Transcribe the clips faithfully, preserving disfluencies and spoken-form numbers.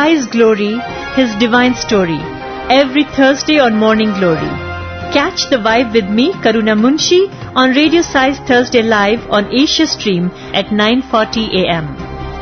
Sai's Glory, His Divine Story, every Thursday on Morning Glory. Catch the vibe with me, Karuna Munshi, on Radio Sai's Thursday Live on Asia Stream at nine forty a m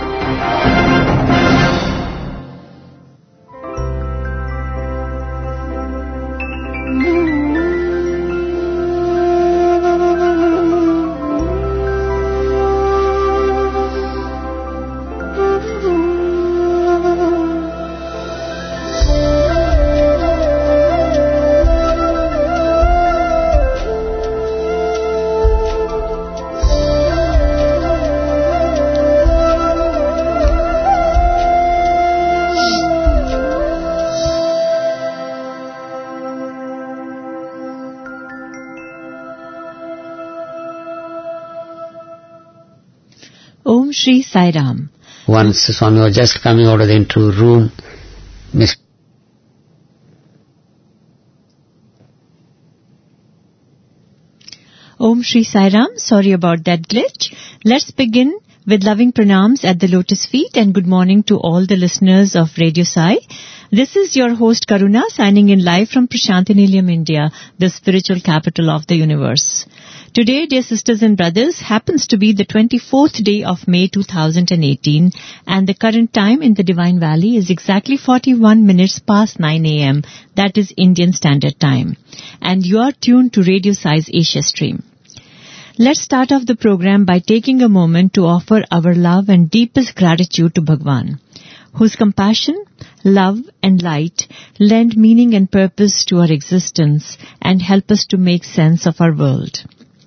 Om Shri Sai Ram. Once Swami was just coming out of the interview room, Miss Om Shri Sai Ram. Sorry about that glitch. Let's begin with loving pranams at the lotus feet and good morning to all the listeners of Radio Sai. This is your host Karuna signing in live from Prashantinilayam, India, the spiritual capital of the universe. Today, dear sisters and brothers, happens to be the twenty-fourth day of May two thousand eighteen and the current time in the Divine Valley is exactly forty-one minutes past nine a m That is Indian Standard Time. And you are tuned to Radio Sai's Asia Stream. Let's start off the program by taking a moment to offer our love and deepest gratitude to Bhagwan, whose compassion, love and light lend meaning and purpose to our existence and help us to make sense of our world.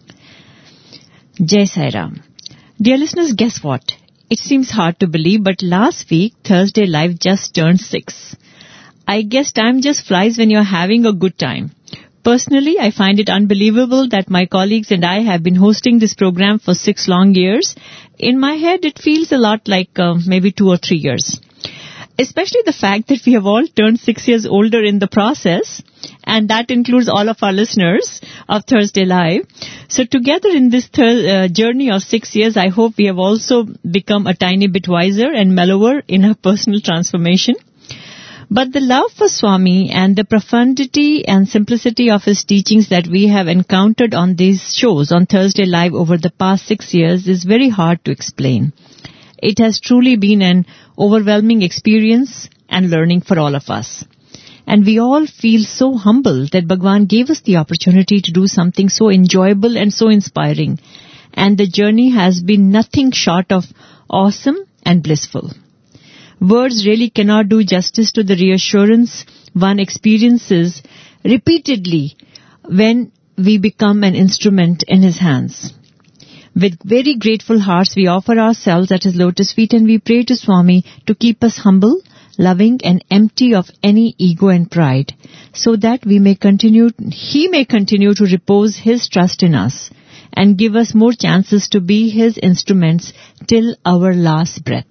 Jai Sai Ram. Dear listeners, guess what? It seems hard to believe, but last week, Thursday Live just turned six. I guess time just flies when you're having a good time. Personally, I find it unbelievable that my colleagues and I have been hosting this program for six long years. In my head, it feels a lot like uh, maybe two or three years. Especially the fact that we have all turned six years older in the process, and that includes all of our listeners of Thursday Live. So together in this thir- uh, journey of six years, I hope we have also become a tiny bit wiser and mellower in our personal transformation. But the love for Swami and the profundity and simplicity of his teachings that we have encountered on these shows on Thursday Live over the past six years is very hard to explain. It has truly been an overwhelming experience and learning for all of us. And we all feel so humble that Bhagwan gave us the opportunity to do something so enjoyable and so inspiring. And the journey has been nothing short of awesome and blissful. Words really cannot do justice to the reassurance one experiences repeatedly when we become an instrument in his hands. With very grateful hearts, we offer ourselves at his lotus feet and we pray to Swami to keep us humble, loving and empty of any ego and pride, so that we may continue, he may continue to repose his trust in us and give us more chances to be his instruments till our last breath.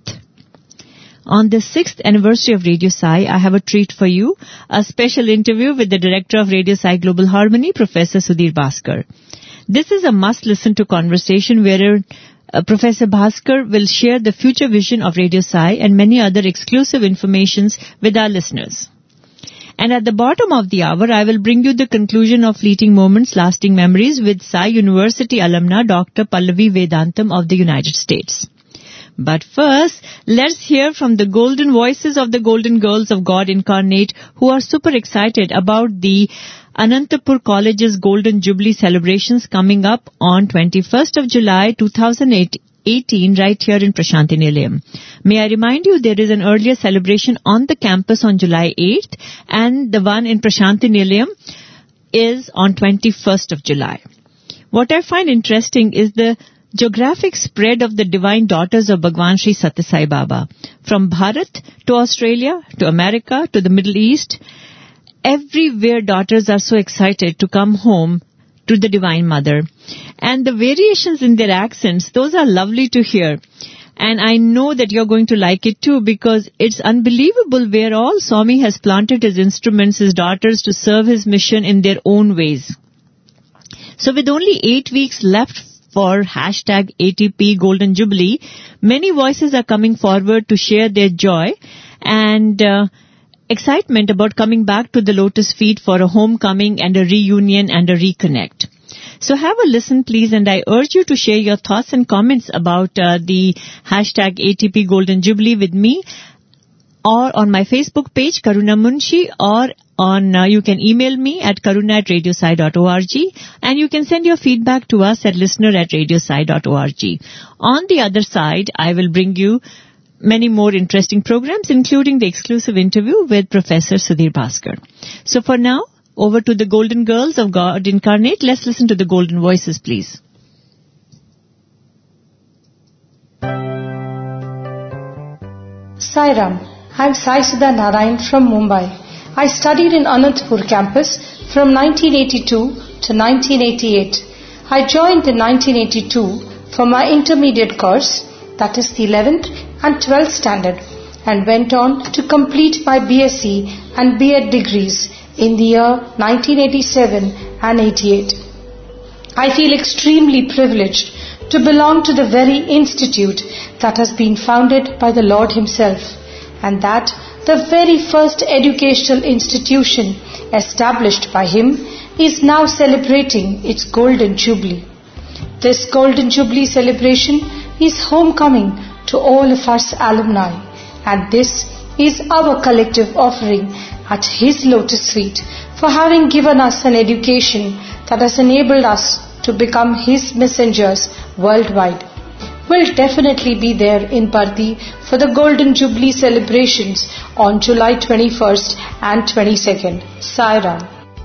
On the sixth anniversary of Radio Sai, I have a treat for you, a special interview with the director of Radio Sai Global Harmony, Professor Sudhir Bhaskar. This is a must-listen-to conversation where uh, Professor Bhaskar will share the future vision of Radio Sai and many other exclusive informations with our listeners. And at the bottom of the hour, I will bring you the conclusion of Fleeting Moments, Lasting Memories with Sai University alumna Doctor Pallavi Vedantam of the United States. But first, let's hear from the golden voices of the golden girls of God incarnate who are super excited about the Anantapur College's Golden Jubilee celebrations coming up on twenty-first of July two thousand eighteen right here in Prashantinilayam. May I remind you there is an earlier celebration on the campus on July eighth and the one in Prashantinilayam is on twenty-first of July. What I find interesting is the geographic spread of the divine daughters of Bhagwan Sri Satya Sai Baba. From Bharat to Australia to America to the Middle East, everywhere daughters are so excited to come home to the Divine Mother. And the variations in their accents, those are lovely to hear. And I know that you're going to like it too because it's unbelievable where all Swami has planted his instruments, his daughters, to serve his mission in their own ways. So with only eight weeks left for hashtag A T P Golden Jubilee, many voices are coming forward to share their joy and uh, excitement about coming back to the Lotus Feet for a homecoming and a reunion and a reconnect. So have a listen, please, and I urge you to share your thoughts and comments about uh, the hashtag A T P Golden Jubilee with me, or on my Facebook page, Karuna Munshi, or on uh, you can email me at karuna at radiosai dot org, and you can send your feedback to us at listener at radiosai dot org. On the other side, I will bring you many more interesting programs, including the exclusive interview with Professor Sudhir Bhaskar. So for now, over to the Golden Girls of God Incarnate. Let's listen to the Golden Voices, please. Sai Ram. I'm Sai Sudha Narayan from Mumbai. I studied in Anantapur campus from nineteen eighty-two to nineteen eighty-eight. I joined in nineteen eighty-two for my intermediate course, that is the eleventh and twelfth standard, and went on to complete my B S c and B Ed degrees in the year nineteen eighty-seven and eighty-eight. I feel extremely privileged to belong to the very institute that has been founded by the Lord Himself, and that the very first educational institution established by Him is now celebrating its Golden Jubilee. This Golden Jubilee celebration is homecoming to all of us alumni, and this is our collective offering at His Lotus Feet for having given us an education that has enabled us to become His messengers worldwide. We'll definitely be there in Parthi for the Golden Jubilee celebrations on July twenty-first and twenty-second. Sai Ram.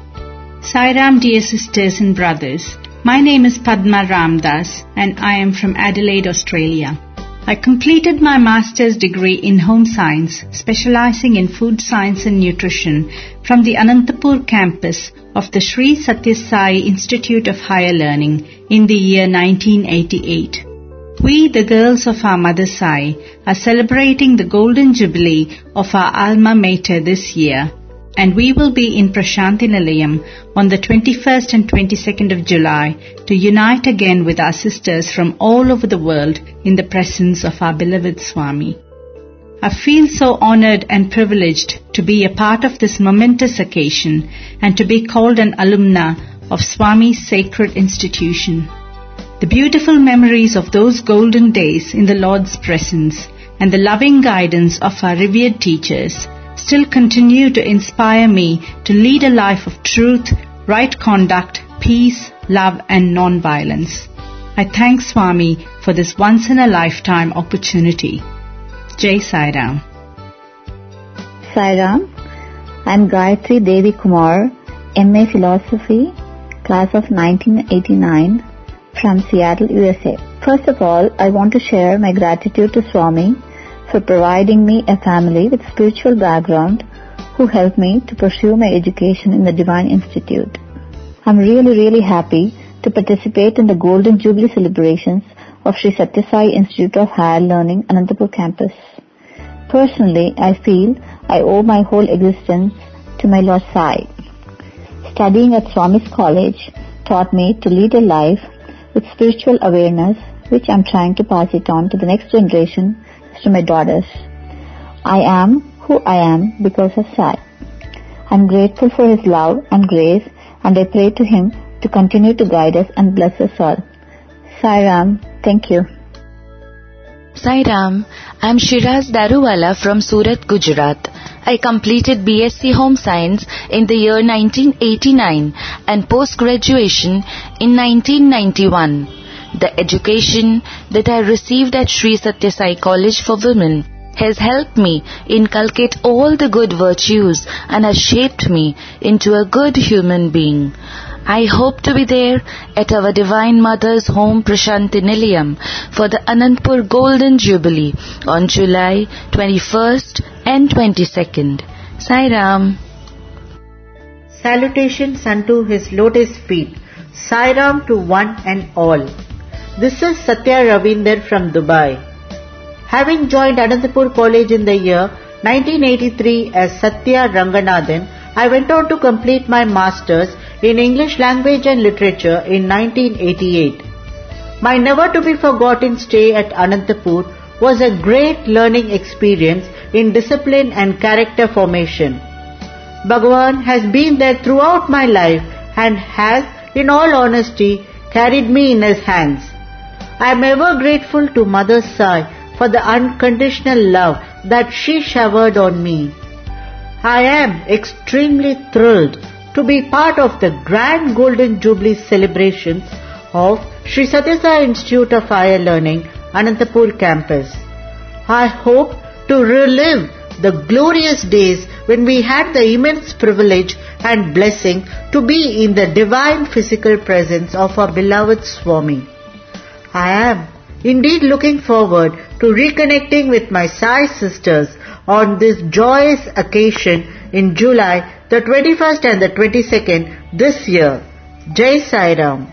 Sai Ram, dear sisters and brothers. My name is Padma Ramdas and I am from Adelaide, Australia. I completed my master's degree in home science, specializing in food science and nutrition from the Anantapur campus of the Sri Sathya Sai Institute of Higher Learning in the year nineteen eighty-eight. We, the girls of our Mother Sai, are celebrating the Golden Jubilee of our alma mater this year, and we will be in Prashanthi Nilayam on the twenty-first and twenty-second of July to unite again with our sisters from all over the world in the presence of our beloved Swami. I feel so honored and privileged to be a part of this momentous occasion and to be called an alumna of Swami's sacred institution. The beautiful memories of those golden days in the Lord's presence and the loving guidance of our revered teachers still continue to inspire me to lead a life of truth, right conduct, peace, love and non-violence. I thank Swami for this once-in-a-lifetime opportunity. Jai Sai Ram. Sai Ram. I am Gayatri Devi Kumar, M A Philosophy, class of nineteen eighty-nine, from Seattle, U S A. First of all, I want to share my gratitude to Swami for providing me a family with spiritual background who helped me to pursue my education in the Divine Institute. I'm really, really happy to participate in the Golden Jubilee celebrations of Sri Sathya Sai Institute of Higher Learning, Anantapur campus. Personally, I feel I owe my whole existence to my Lord Sai. Studying at Swami's College taught me to lead a life with spiritual awareness, which I'm trying to pass it on to the next generation, to my daughters. I am who I am because of Sai. I'm grateful for his love and grace, and I pray to him to continue to guide us and bless us all. Sai Ram, thank you. Sai Ram, I'm Shiraz Daruwala from Surat, Gujarat. I completed B S c Home Science in the year nineteen eighty-nine and post-graduation in nineteen ninety-one. The education that I received at Sri Sathya Sai College for Women has helped me inculcate all the good virtues and has shaped me into a good human being. I hope to be there at our Divine Mother's home Prashanthi Nilayam for the Anantapur Golden Jubilee on July twenty-first and twenty-second. Sai Ram. Salutations unto His Lotus Feet. Sai Ram to one and all. This is Satya Ravinder from Dubai. Having joined Anantapur College in the year nineteen eighty-three as Satya Ranganathan, I went on to complete my Masters in English Language and Literature in nineteen eighty-eight. My never-to-be-forgotten stay at Anantapur was a great learning experience in discipline and character formation. Bhagwan has been there throughout my life and has, in all honesty, carried me in his hands. I am ever grateful to Mother Sai for the unconditional love that she showered on me. I am extremely thrilled to be part of the Grand Golden Jubilee celebrations of Sri Sathya Sai Institute of Higher Learning, Anantapur campus. I hope to relive the glorious days when we had the immense privilege and blessing to be in the divine physical presence of our beloved Swami. I am indeed looking forward to reconnecting with my Sai sisters on this joyous occasion in July the twenty-first and the twenty-second this year. Jai Sai Ram.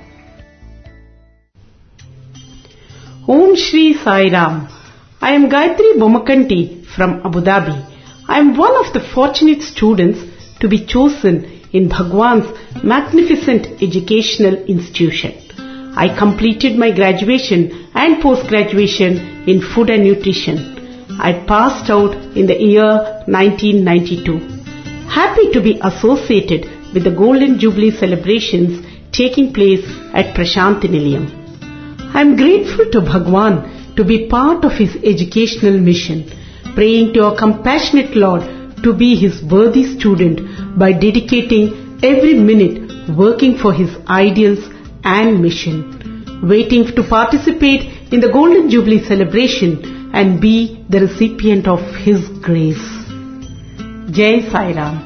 Om Shri Sai Ram. I am Gayatri Bomakanti from Abu Dhabi. I am one of the fortunate students to be chosen in Bhagwan's magnificent educational institution. I completed my graduation and post-graduation in food and nutrition. I passed out in the year nineteen ninety-two. Happy to be associated with the Golden Jubilee celebrations taking place at Prashanti Nilayam. I am grateful to Bhagwan to be part of his educational mission, praying to our compassionate Lord to be his worthy student by dedicating every minute working for his ideals and mission, waiting to participate in the Golden Jubilee celebration and be the recipient of his grace. Jai Sai Ram.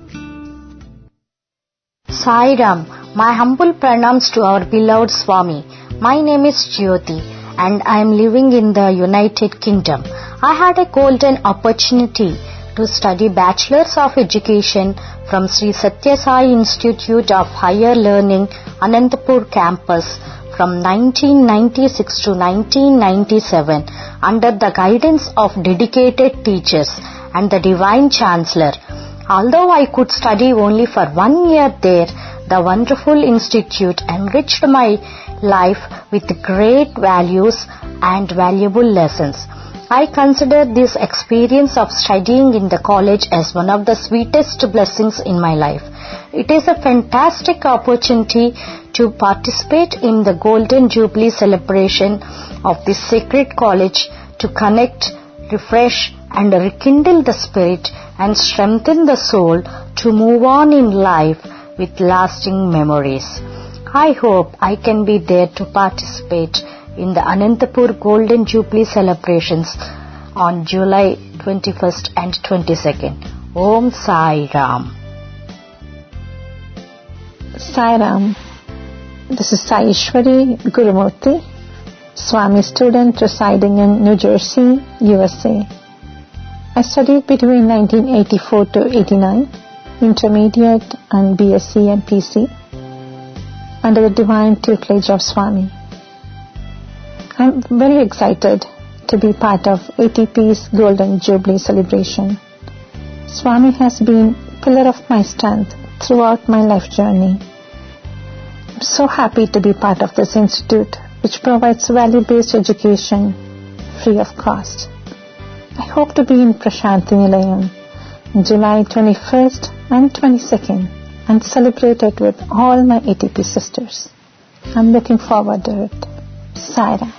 Sai Ram, my humble pranams to our beloved Swami. My name is Jyoti and I am living in the United Kingdom. I had a golden opportunity to study Bachelor's of Education from Sri Sathya Sai Institute of Higher Learning, Anantapur campus from nineteen ninety-six to nineteen ninety-seven under the guidance of dedicated teachers and the Divine Chancellor. Although I could study only for one year there, the wonderful institute enriched my life with great values and valuable lessons. I consider this experience of studying in the college as one of the sweetest blessings in my life. It is a fantastic opportunity to participate in the Golden Jubilee celebration of this sacred college, to connect, refresh and rekindle the spirit and strengthen the soul to move on in life with lasting memories. I hope I can be there to participate in the Anantapur Golden Jubilee celebrations on July twenty-first and twenty-second. Om Sai Ram. Sai Ram. This is Sai Ishwari Gurumurthy, Swami student residing in New Jersey, U S A. I studied between nineteen eighty-four to eighty-nine, intermediate and B S c and P C, under the divine tutelage of Swami. I am very excited to be part of A T P's Golden Jubilee celebration. Swami has been a pillar of my strength throughout my life journey. I am so happy to be part of this institute, which provides value-based education free of cost. I hope to be in Prashanti Nilayam on July twenty-first and twenty-second and celebrate it with all my A T P sisters. I am looking forward to it. Sai Ram.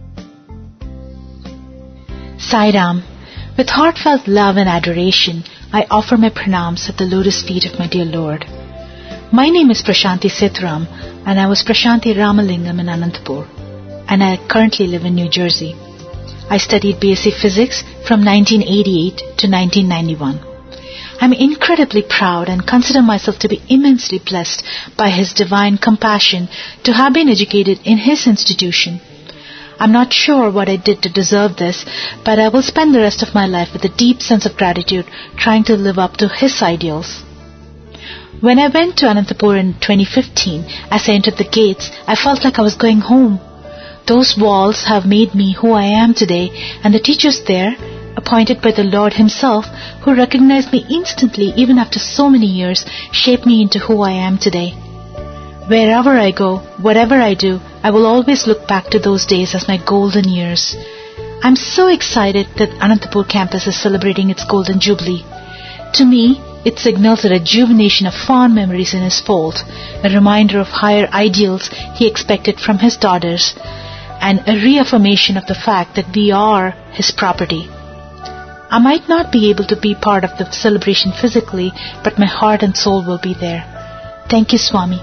Sai Ram. With heartfelt love and adoration, I offer my pranams at the lotus feet of my dear Lord. My name is Prashanti Sitram and I was Prashanti Ramalingam in Anantapur, and I currently live in New Jersey. I studied B S c Physics from nineteen eighty-eight to nineteen ninety-one. I'm incredibly proud and consider myself to be immensely blessed by His divine compassion to have been educated in His institution. I'm not sure what I did to deserve this, but I will spend the rest of my life with a deep sense of gratitude, trying to live up to His ideals. When I went to Anantapur in twenty fifteen, as I entered the gates, I felt like I was going home. Those walls have made me who I am today, and the teachers there, appointed by the Lord Himself, who recognized me instantly even after so many years, shaped me into who I am today. Wherever I go, whatever I do, I will always look back to those days as my golden years. I'm so excited that Anantapur campus is celebrating its Golden Jubilee. To me, it signals a rejuvenation of fond memories in his fold, a reminder of higher ideals he expected from his daughters, and a reaffirmation of the fact that we are his property. I might not be able to be part of the celebration physically, but my heart and soul will be there. Thank you, Swami.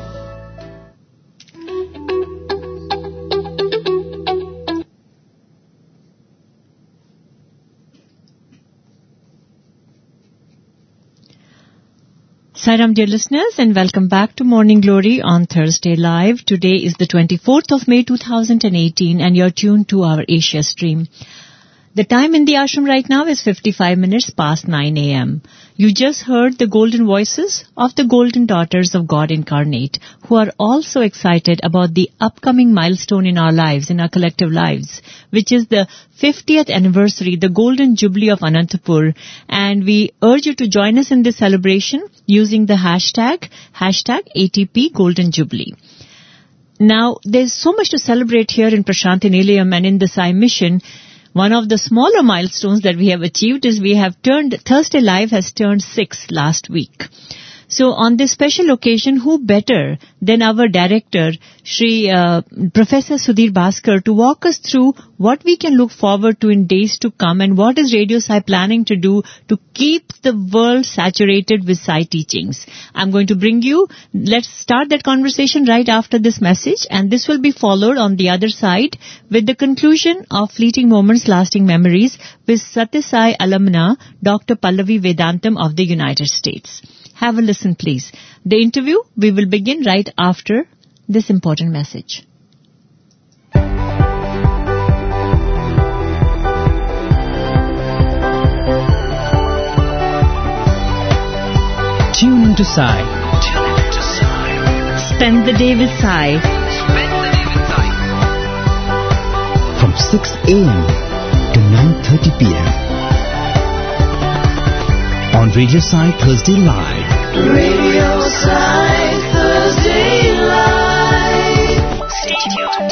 Sairam, dear listeners, and welcome back to Morning Glory on Thursday Live. Today is the twenty-fourth of May two thousand eighteen, and you're tuned to our Asia stream. The time in the ashram right now is fifty-five minutes past nine a.m. You just heard the golden voices of the golden daughters of God incarnate, who are also excited about the upcoming milestone in our lives, in our collective lives, which is the fiftieth anniversary, the Golden Jubilee of Anantapur. And we urge you to join us in this celebration using the hashtag, hashtag A T P Golden Jubilee. Now, there's so much to celebrate here in Prashanthi Nilayam and in the Sai Mission. One of the smaller milestones that we have achieved is we have turned, Thursday Live has turned six last week. So on this special occasion, who better than our director, Shri uh, Professor Sudhir Bhaskar, to walk us through what we can look forward to in days to come and what is Radio Sai planning to do to keep the world saturated with Sai teachings. I'm going to bring you, let's start that conversation right after this message, and this will be followed on the other side with the conclusion of Fleeting Moments, Lasting Memories with Satya Sai alumna, Doctor Pallavi Vedantam of the United States. Have a listen, please. The interview, we will begin right after this important message. Tune into Sai. Tune into Sai. Spend the day with Sai. Spend the day with Sai. From six a.m. to nine thirty p.m. on Radio Sai Thursday Live. Radio Sai Thursday Live. Stay tuned.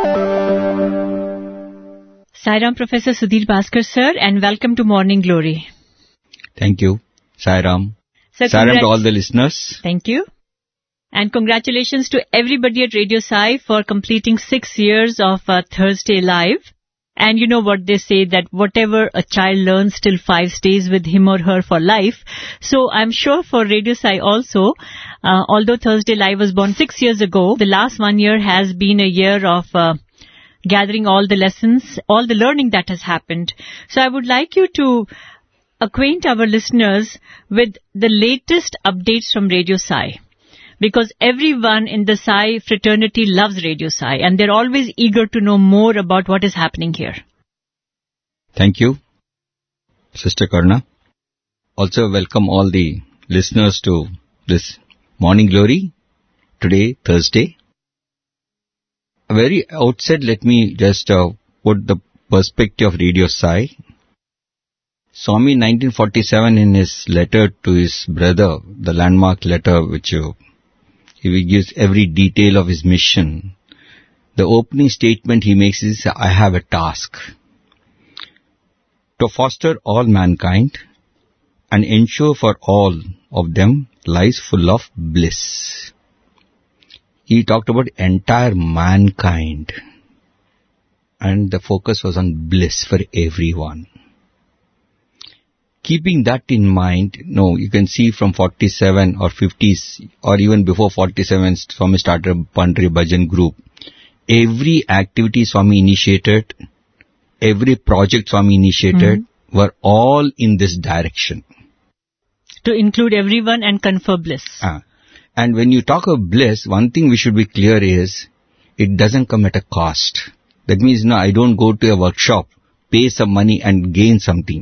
Sairam Professor Sudhir Bhaskar, sir, and welcome to Morning Glory. Thank you, Sairam. Sir, Sairam to all the listeners. Thank you. And congratulations to everybody at Radio Sai for completing six years of uh, Thursday Live. And you know what they say, that whatever a child learns till five stays with him or her for life. So I'm sure for Radio Sai also, uh, although Thursday Live was born six years ago, the last one year has been a year of uh, gathering all the lessons, all the learning that has happened. So I would like you to acquaint our listeners with the latest updates from Radio Sai. Because everyone in the Sai fraternity loves Radio Sai and they're always eager to know more about what is happening here. Thank you, Sister Karna. Also welcome all the listeners to this Morning Glory, today, Thursday. A very outset, let me just uh, put the perspective of Radio Sai. Swami, nineteen forty-seven, in his letter to his brother, the landmark letter which uh, he gives every detail of his mission. The opening statement he makes is, I have a task to foster all mankind and ensure for all of them lives full of bliss. He talked about entire mankind and the focus was on bliss for everyone. Keeping that in mind, no, you can see from forty-seven or fifties or even before forty-seven, Swami started a Pandri Bhajan group. Every activity Swami initiated, every project Swami initiated mm-hmm. were all in this direction. To include everyone and confer bliss. Ah. And when you talk of bliss, one thing we should be clear is, it doesn't come at a cost. That means, no, I don't go to a workshop, pay some money and gain something.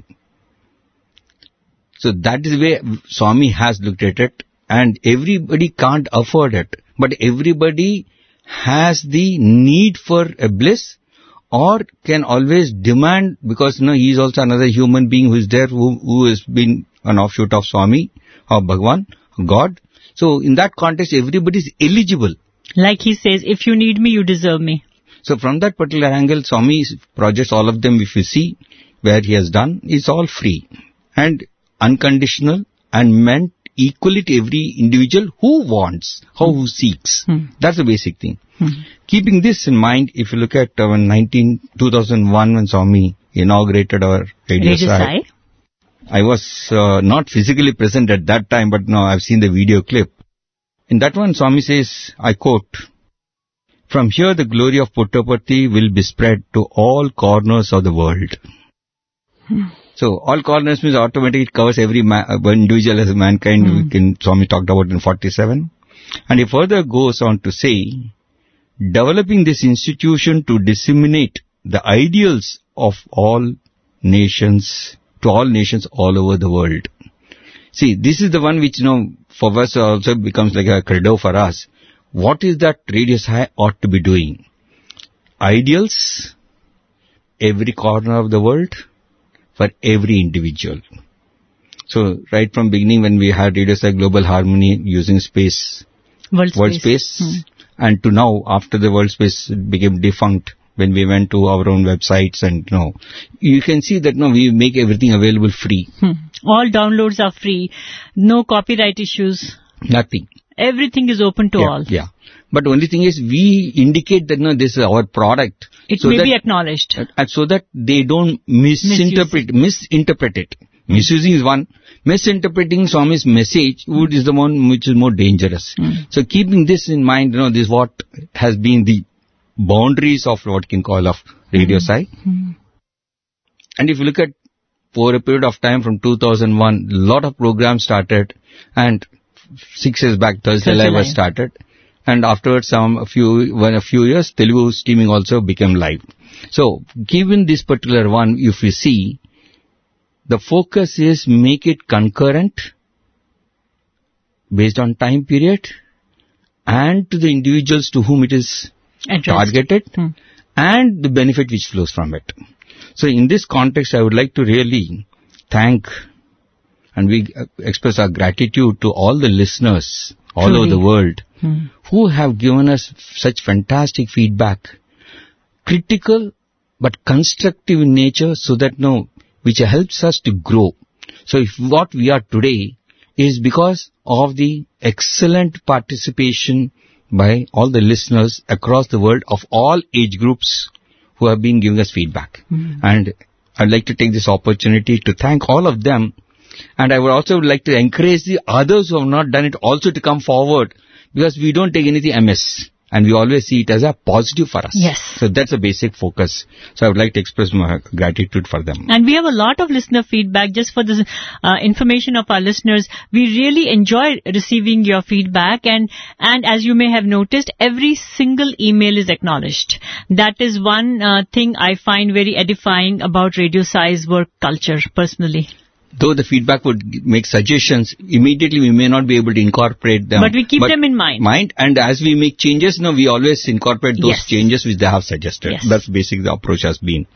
So that is the way Swami has looked at it, and everybody can't afford it. But everybody has the need for a bliss or can always demand, because you know, he is also another human being who is there, who, who has been an offshoot of Swami, of Bhagwan, God. So in that context, everybody is eligible. Like he says, if you need me, you deserve me. So from that particular angle, Swami's projects, all of them, if you see where he has done, is all free and unconditional and meant equally to every individual who wants, how who seeks. Hmm. That's the basic thing. Hmm. Keeping this in mind, if you look at uh, nineteen, two thousand one when Swami inaugurated our Radio, Radio Sai, Sai. I was uh, not physically present at that time, but now I've seen the video clip. In that one, Swami says, I quote, "From here the glory of Puttaparthi will be spread to all corners of the world." Hmm. So, all corners means automatically it covers every ma- uh, individual as mankind, Hmm. we can, Swami talked about in forty-seven. And he further goes on to say, developing this institution to disseminate the ideals of all nations, to all nations all over the world. See, this is the one which, you know, for us also becomes like a credo for us. What is that Radio Sai ought to be doing? Ideals, every corner of the world, for every individual. So, right from beginning when we had Radio Sai Global Harmony using space, World, world space, space Hmm. and to now, after the world space became defunct, when we went to our own websites and, you know, you can see that, no, we make everything available free. Hmm. All downloads are free, no copyright issues, Nothing. everything is open to yeah, all. Yeah. But only thing is, we indicate that, no, this is our product. It so may that, be acknowledged. and so that they don't misinterpret, misinterpret it. Misusing is one. Misinterpreting Swami's message would is the one which is more dangerous. Mm. So keeping this in mind, you know, this is what has been the boundaries of what you can call of Radio Sai. Mm. And if you look at for a period of time from two thousand one, a lot of programs started, and six years back Thursday Thursday Live was Live. started, and afterwards some a few one a few years Telugu streaming also became live. So given this particular one, if you see, the focus is make it concurrent based on time period and to the individuals to whom it is Addressed. targeted Hmm. and the benefit which flows from it. So in this context, I would like to really thank and we uh, express our gratitude to all the listeners all Truly. over the world Hmm. who have given us such fantastic feedback, critical but constructive in nature, so that no, which helps us to grow. So if what we are today is because of the excellent participation by all the listeners across the world of all age groups who have been giving us feedback. Mm. And I'd like to take this opportunity to thank all of them. And I would also like to encourage the others who have not done it also to come forward, because we don't take anything amiss and we always see it as a positive for us. Yes. So that's a basic focus. So I would like to express my gratitude for them. And we have a lot of listener feedback. Just for the uh, information of our listeners, we really enjoy receiving your feedback, and and as you may have noticed, every single email is acknowledged. That is one uh, thing I find very edifying about Radio Sai's work culture personally. Though the feedback would g- make suggestions, immediately we may not be able to incorporate them. But we keep them in mind. Mind, and as we make changes, no, we always incorporate those Yes. changes which they have suggested. Yes. That's basically the approach has been.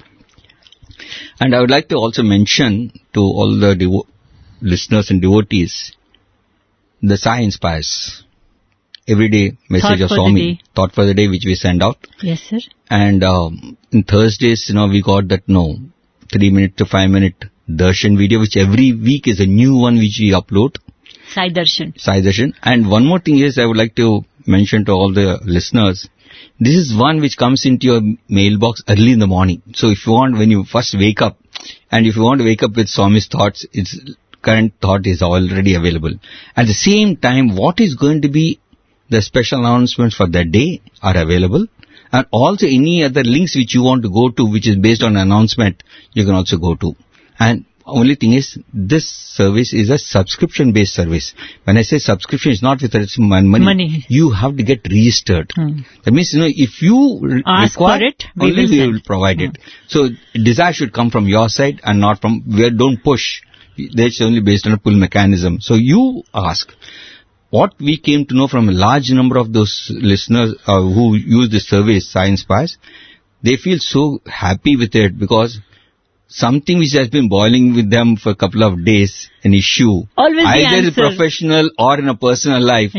And I would like to also mention to all the devo- listeners and devotees, the Sai Inspires. Everyday message Thought of for the Swami, day. thought for the day, which we send out. Yes, sir. And um, in Thursdays, you know, we got that, no, three minute to five minute darshan video, which every week is a new one which we upload, Sai Darshan. Sai Darshan. And one more thing is I would like to mention to all the listeners, this is one which comes into your mailbox early in the morning. So if you want, when you first wake up, and if you want to wake up with Swami's thoughts, its current thought is already available. At the same time, what is going to be the special announcements for that day are available. And also any other links which you want to go to, which is based on announcement, you can also go to. And only thing is, this service is a subscription-based service. When I say subscription, it's not with money. Money. You have to get registered. Hmm. That means, you know, if you re- Ask require, for it, we only will we send. will provide it. So, desire should come from your side and not from, we don't push. That's only based on a pull mechanism. So, you ask. What we came to know from a large number of those listeners uh, who use this service, Sai Inspires, they feel so happy with it because something which has been boiling with them for a couple of days, an issue, Always the either answer. professional or in a personal life, Yeah.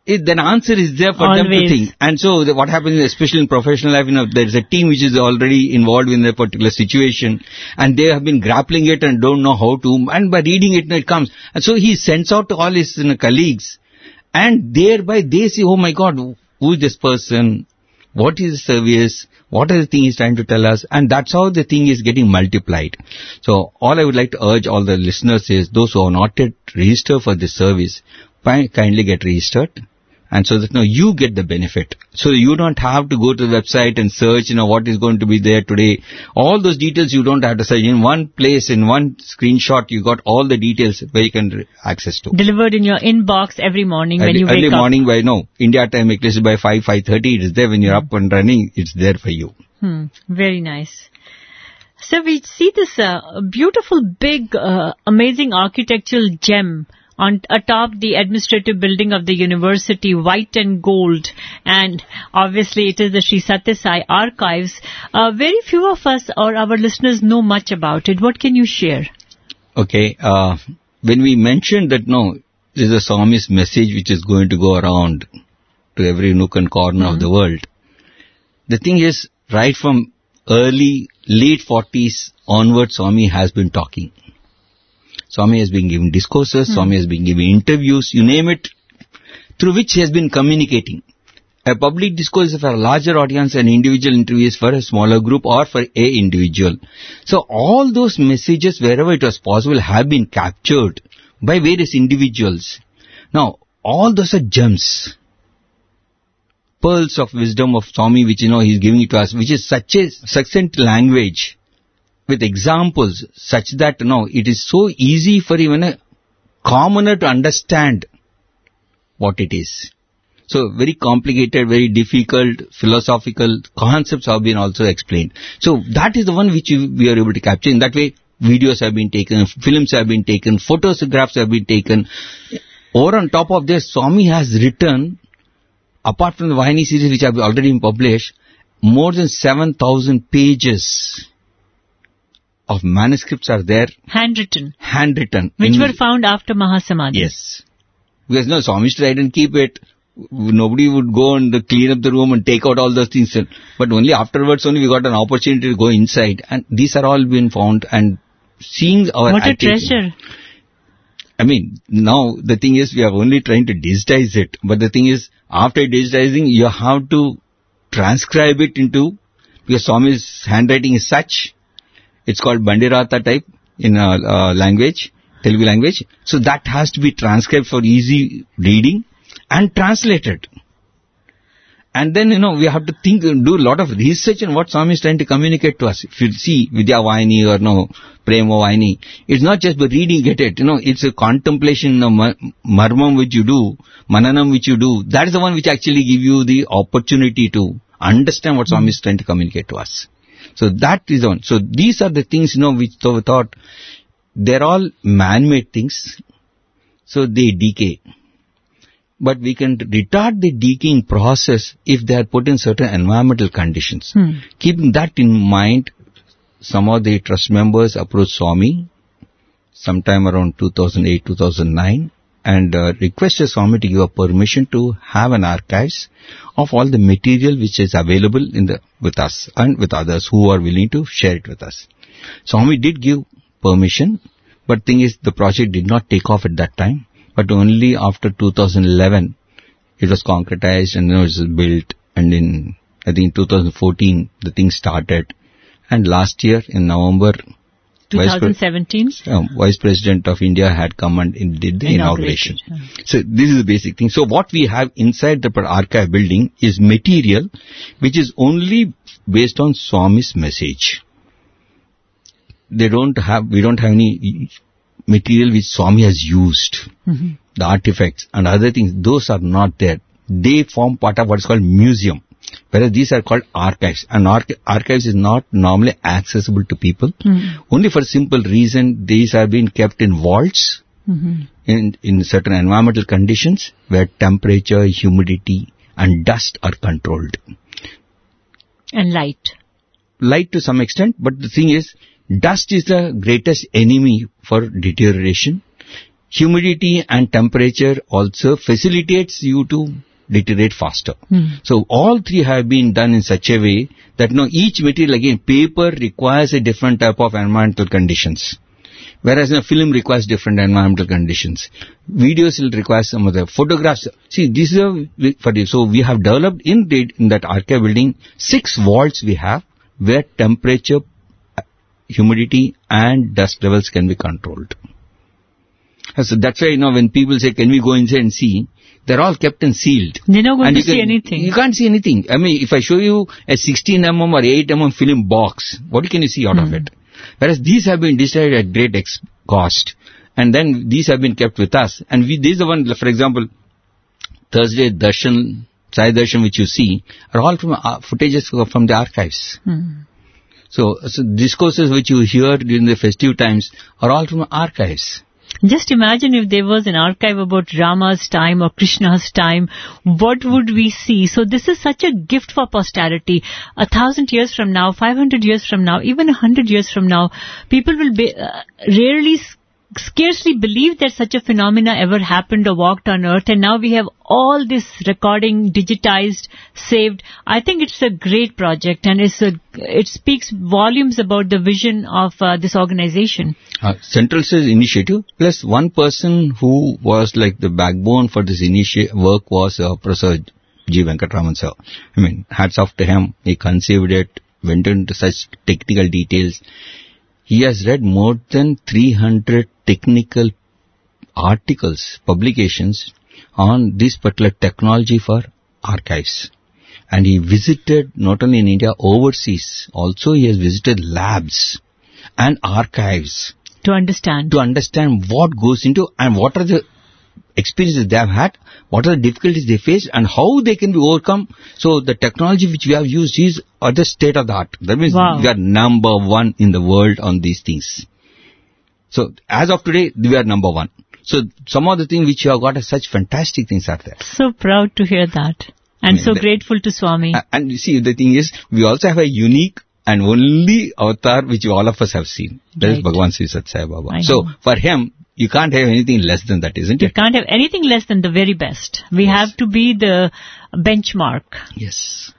it, then answer is there for Always. them to think. And so the, what happens, especially in professional life, you know, there is a team which is already involved in a particular situation, and they have been grappling it and don't know how to, and by reading it, it comes. And so he sends out to all his you know, colleagues, and thereby they see, oh my God, who is this person? What is the service? What are the things he's trying to tell us? And that's how the thing is getting multiplied. So all I would like to urge all the listeners is, those who are not yet registered for this service, kindly get registered. And so that now you get the benefit. So you don't have to go to the website and search, you know, what is going to be there today. All those details you don't have to search. In one place, in one screenshot, you got all the details where you can access to. Delivered in your inbox every morning early, when you wake early up. Early morning by, no, India time, at least by five, five thirty, it is there. When you're up and running, it's there for you. Hmm, very nice. So we see this uh, beautiful, big, uh, amazing architectural gem on atop the administrative building of the university, white and gold, and obviously it is the Sri Satya Sai archives. Uh, very few of us or our listeners know much about it. What can you share? Okay, uh, when we mentioned that, no, this is a Swami's message which is going to go around to every nook and corner mm-hmm. of the world. The thing is, right from early, late forties onwards, Swami has been talking. Swami has been giving discourses, hmm. Swami has been giving interviews, you name it, through which he has been communicating. A public discourse is for a larger audience, an individual interview is for a smaller group or for a individual. So all those messages, wherever it was possible, have been captured by various individuals. Now, all those are gems, pearls of wisdom of Swami, which, you know, he's giving it to us, which is such a succinct language, with examples such that, you know, it is so easy for even a commoner to understand what it is. So very complicated, very difficult, philosophical concepts have been also explained. So that is the one which we are able to capture. In that way, videos have been taken, films have been taken, photographs have been taken. Over on top of this, Swami has written, apart from the Vahini series which have already been published, more than seven thousand pages of manuscripts are there. Handwritten. Handwritten. Which were found after Mahasamadhi. Yes. Because no, Swami used to write and keep it. Nobody would go and clean up the room and take out all those things. But only afterwards only we got an opportunity to go inside. And these are all been found and seeing our What activity. a treasure. I mean, now the thing is we are only trying to digitize it. But the thing is, after digitizing, you have to transcribe it into, because Swami's handwriting is such, it's called Bandirata type in a uh, language, Telugu language. So that has to be transcribed for easy reading and translated. And then, you know, we have to think and do a lot of research on what Swami is trying to communicate to us. If you see Vidya Vahini or no Prema Vahini, it's not just by reading get it. You know, it's a contemplation, of marmam which you do, mananam which you do. That is the one which actually give you the opportunity to understand what Swami is trying to communicate to us. So that is the one. So these are the things, you know, which we thought, they're all man-made things. So they decay. But we can retard the decaying process if they are put in certain environmental conditions. Hmm. Keeping that in mind, some of the trust members approached Swami sometime around two thousand eight, two thousand nine and uh, requested Swami to give a permission to have an archives of all the material which is available in the with us and with others who are willing to share it with us. Swami did give permission, but thing is the project did not take off at that time. But only after two thousand eleven, it was concretized and you know, it was built. And in, I think, two thousand fourteen, the thing started. And last year, in November, twenty seventeen, Vice, Pre- uh, Vice President of India had come and did the inauguration. Yeah. So this is the basic thing. So what we have inside the archive building is material which is only based on Swami's message. They don't have, we don't have any material which Swami has used. Mm-hmm. The artifacts and other things, those are not there. They form part of what is called museum. Whereas these are called archives. And arch- archives is not normally accessible to people. Mm-hmm. Only for a simple reason, these are being kept in vaults, mm-hmm. in, in certain environmental conditions where temperature, humidity and dust are controlled. And light. Light to some extent, but the thing is, dust is the greatest enemy for deterioration. humidity and temperature also facilitates you to deteriorate faster. Hmm. So all three have been done in such a way that now each material, again, paper requires a different type of environmental conditions. Whereas a film requires different environmental conditions. Videos will require some other. Photographs. See, this is a, for the, so we have developed in, the, in that archive building, six vaults we have where temperature, humidity and dust levels can be controlled. So that's why, you know, when people say, can we go inside and see, they're all kept and sealed. They're not going and to you can, see anything. You can't see anything. I mean, if I show you a sixteen millimeter or eight millimeter film box, what can you see out mm. of it? Whereas these have been destroyed at great ex- cost. And then these have been kept with us. And we, these are one, for example, Thursday Darshan, Sai Darshan, which you see, are all from uh, footages from the archives. Mm. So, so discourses which you hear during the festive times are all from archives. Just imagine if there was an archive about Rama's time or Krishna's time, what would we see? So this is such a gift for posterity. A thousand years from now, five hundred years from now, even a hundred years from now, people will be, uh, rarely scarcely believe that such a phenomena ever happened or walked on earth, and now we have all this recording digitized, saved. I think it's a great project, and it's a, it speaks volumes about the vision of uh, this organization. Uh, Central Stage Initiative, plus one person who was like the backbone for this initi- work was uh, Professor G. Venkatraman sir. I mean, hats off to him. He conceived it, went into such technical details. He has read more than three hundred technical articles, publications on this particular technology for archives. And he visited not only in India, overseas. Also he has visited labs and archives. To understand. To understand what goes into and what are the experiences they have had, what are the difficulties they face, and how they can be overcome. So the technology which we have used is at the state of the art. That means wow. we are number one in the world on these things. So as of today, we are number one. So some of the things which you have got are such fantastic things are there. So proud to hear that. And I mean, so the, grateful to Swami. And you see, the thing is, we also have a unique and only avatar which all of us have seen. That right. is Bhagavan Sri Sathya Sai Baba. I so know. For him, you can't have anything less than that, isn't you it? You can't have anything less than the very best. We yes. have to be the benchmark. Yes.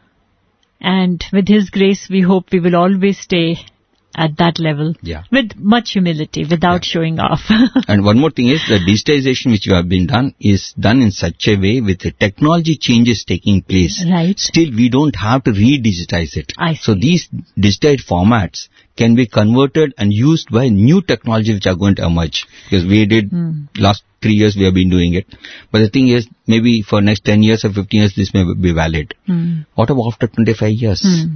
And with His grace, we hope we will always stay at that level. Yeah. With much humility, without yeah. showing off. And one more thing is, the digitization which you have been done is done in such a way with the technology changes taking place. Right. Still, we don't have to re-digitize it. I see. So these digitized formats can be converted and used by new technology which are going to emerge. Because we did, hmm. last three years we have been doing it. But the thing is, maybe for next ten years or fifteen years this may be valid. Hmm. What about after twenty-five years? Hmm.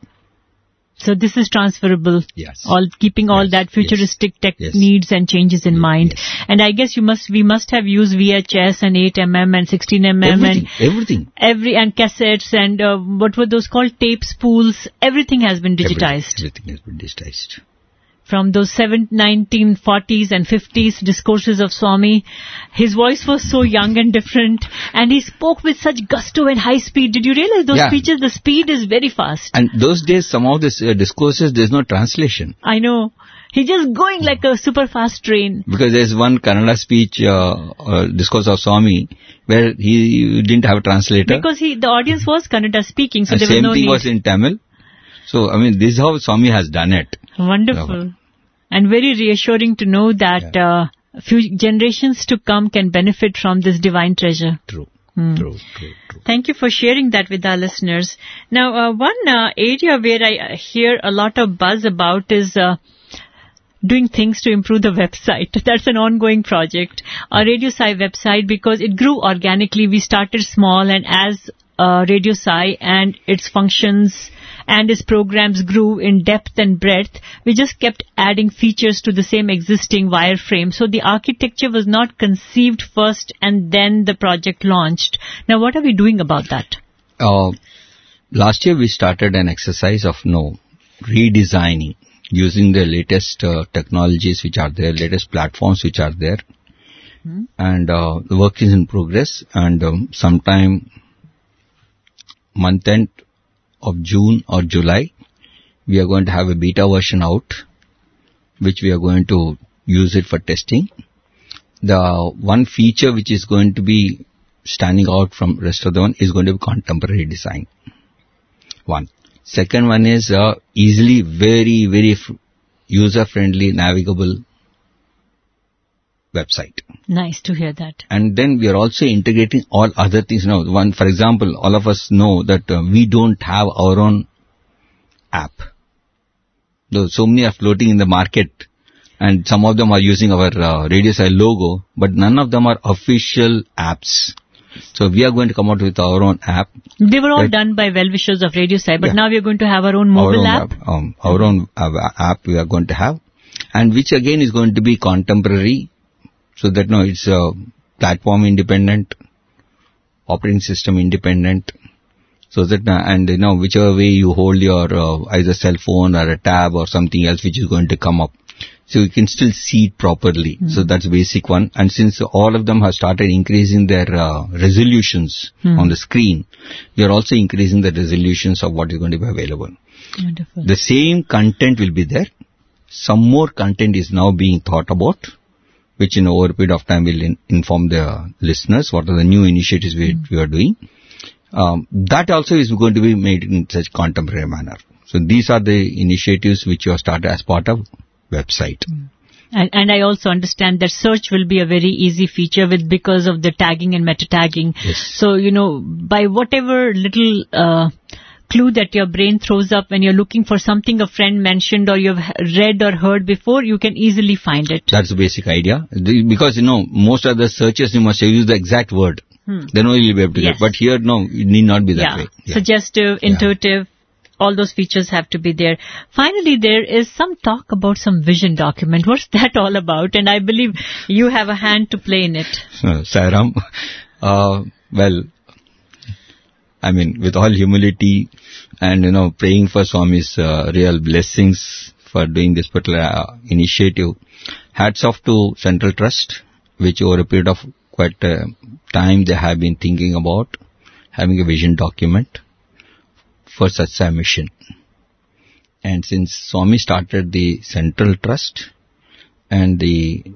So this is transferable. Yes. All keeping all yes. that futuristic yes. tech yes. needs and changes in yes. mind. Yes. And I guess you must we must have used V H S and eight millimeter and sixteen millimeter everything, and everything. Every and cassettes and uh, what were those called, tape spools. Everything has been digitized. Everything, everything has been digitized. From those seven, nineteen forties and fifties discourses of Swami, his voice was so young and different, and he spoke with such gusto and high speed. Did you realize those yeah. speeches, the speed is very fast? And those days, some of these uh, discourses, there's no translation. I know. He's just going like a super fast train. Because there's one Kannada speech, uh, uh, discourse of Swami, where he didn't have a translator. Because he, the audience was Kannada speaking, so and there was no same thing need. was in Tamil. So, I mean, this is how Swami has done it. Wonderful. And very reassuring to know that yeah. uh, few generations to come can benefit from this divine treasure. True. Hmm. True, true, true. Thank you for sharing that with our listeners. Now, uh, one uh, area where I hear a lot of buzz about is uh, doing things to improve the website. That's an ongoing project. Our Radio Sai website, because it grew organically. We started small, and as uh, Radio Sai and its functions and its programs grew in depth and breadth, we just kept adding features to the same existing wireframe. So the architecture was not conceived first and then the project launched. Now, what are we doing about that? Uh, last year we started an exercise of no redesigning using the latest uh, technologies which are there, latest platforms which are there. Hmm. And uh, the work is in progress, and um, sometime month end of June or July, we are going to have a beta version out, which we are going to use it for testing. the one feature which is going to be standing out from rest of the one is going to be contemporary design. One. Second one is uh, easily, very, very f- user-friendly, navigable website. Nice to hear that. And then we are also integrating all other things. Now, one, for example, all of us know that uh, we don't have our own app. Though so many are floating in the market, and some of them are using our uh, RadioSai logo, but none of them are official apps. So we are going to come out with our own app. They were all done by well-wishers of RadioSai, but Yeah. now we are going to have our own mobile our own app. Um, our own uh, app we are going to have, and which again is going to be contemporary, so that no, it's uh, platform independent, operating system independent, so that uh, and you know whichever way you hold your uh, either cell phone or a tab or something else which is going to come up, so you can still see it properly. Mm. So that's basic one. And since all of them have started increasing their uh, resolutions Mm. on the screen, we are also increasing the resolutions of what is going to be available. Wonderful. The same content will be there. Some more content is now being thought about, which in over a period of time will in, inform the listeners what are the new initiatives we, Mm. we are doing. Um, that also is going to be made in such contemporary manner. So these are the initiatives which you have started as part of website. And, and I also understand that search will be a very easy feature with because of the tagging and meta tagging. Yes. So, you know, by whatever little uh, clue that your brain throws up when you're looking for something a friend mentioned or you've read or heard before, you can easily find it. That's the basic idea. The- Because, you know, most of the searches you must use the exact word. Hmm. Then only you'll be able to Yes. get. But here, no, it need not be that yeah. way. Yeah. Suggestive, intuitive, all those features have to be there. Finally, there is some talk about some vision document. What's that all about? And I believe you have a hand to play in it. Uh, Sairam, uh, well, I mean, with all humility and, you know, praying for Swami's uh, real blessings for doing this particular uh, initiative, hats off to Central Trust, which over a period of quite uh, time they have been thinking about having a vision document for such a mission. And since Swami started the Central Trust and the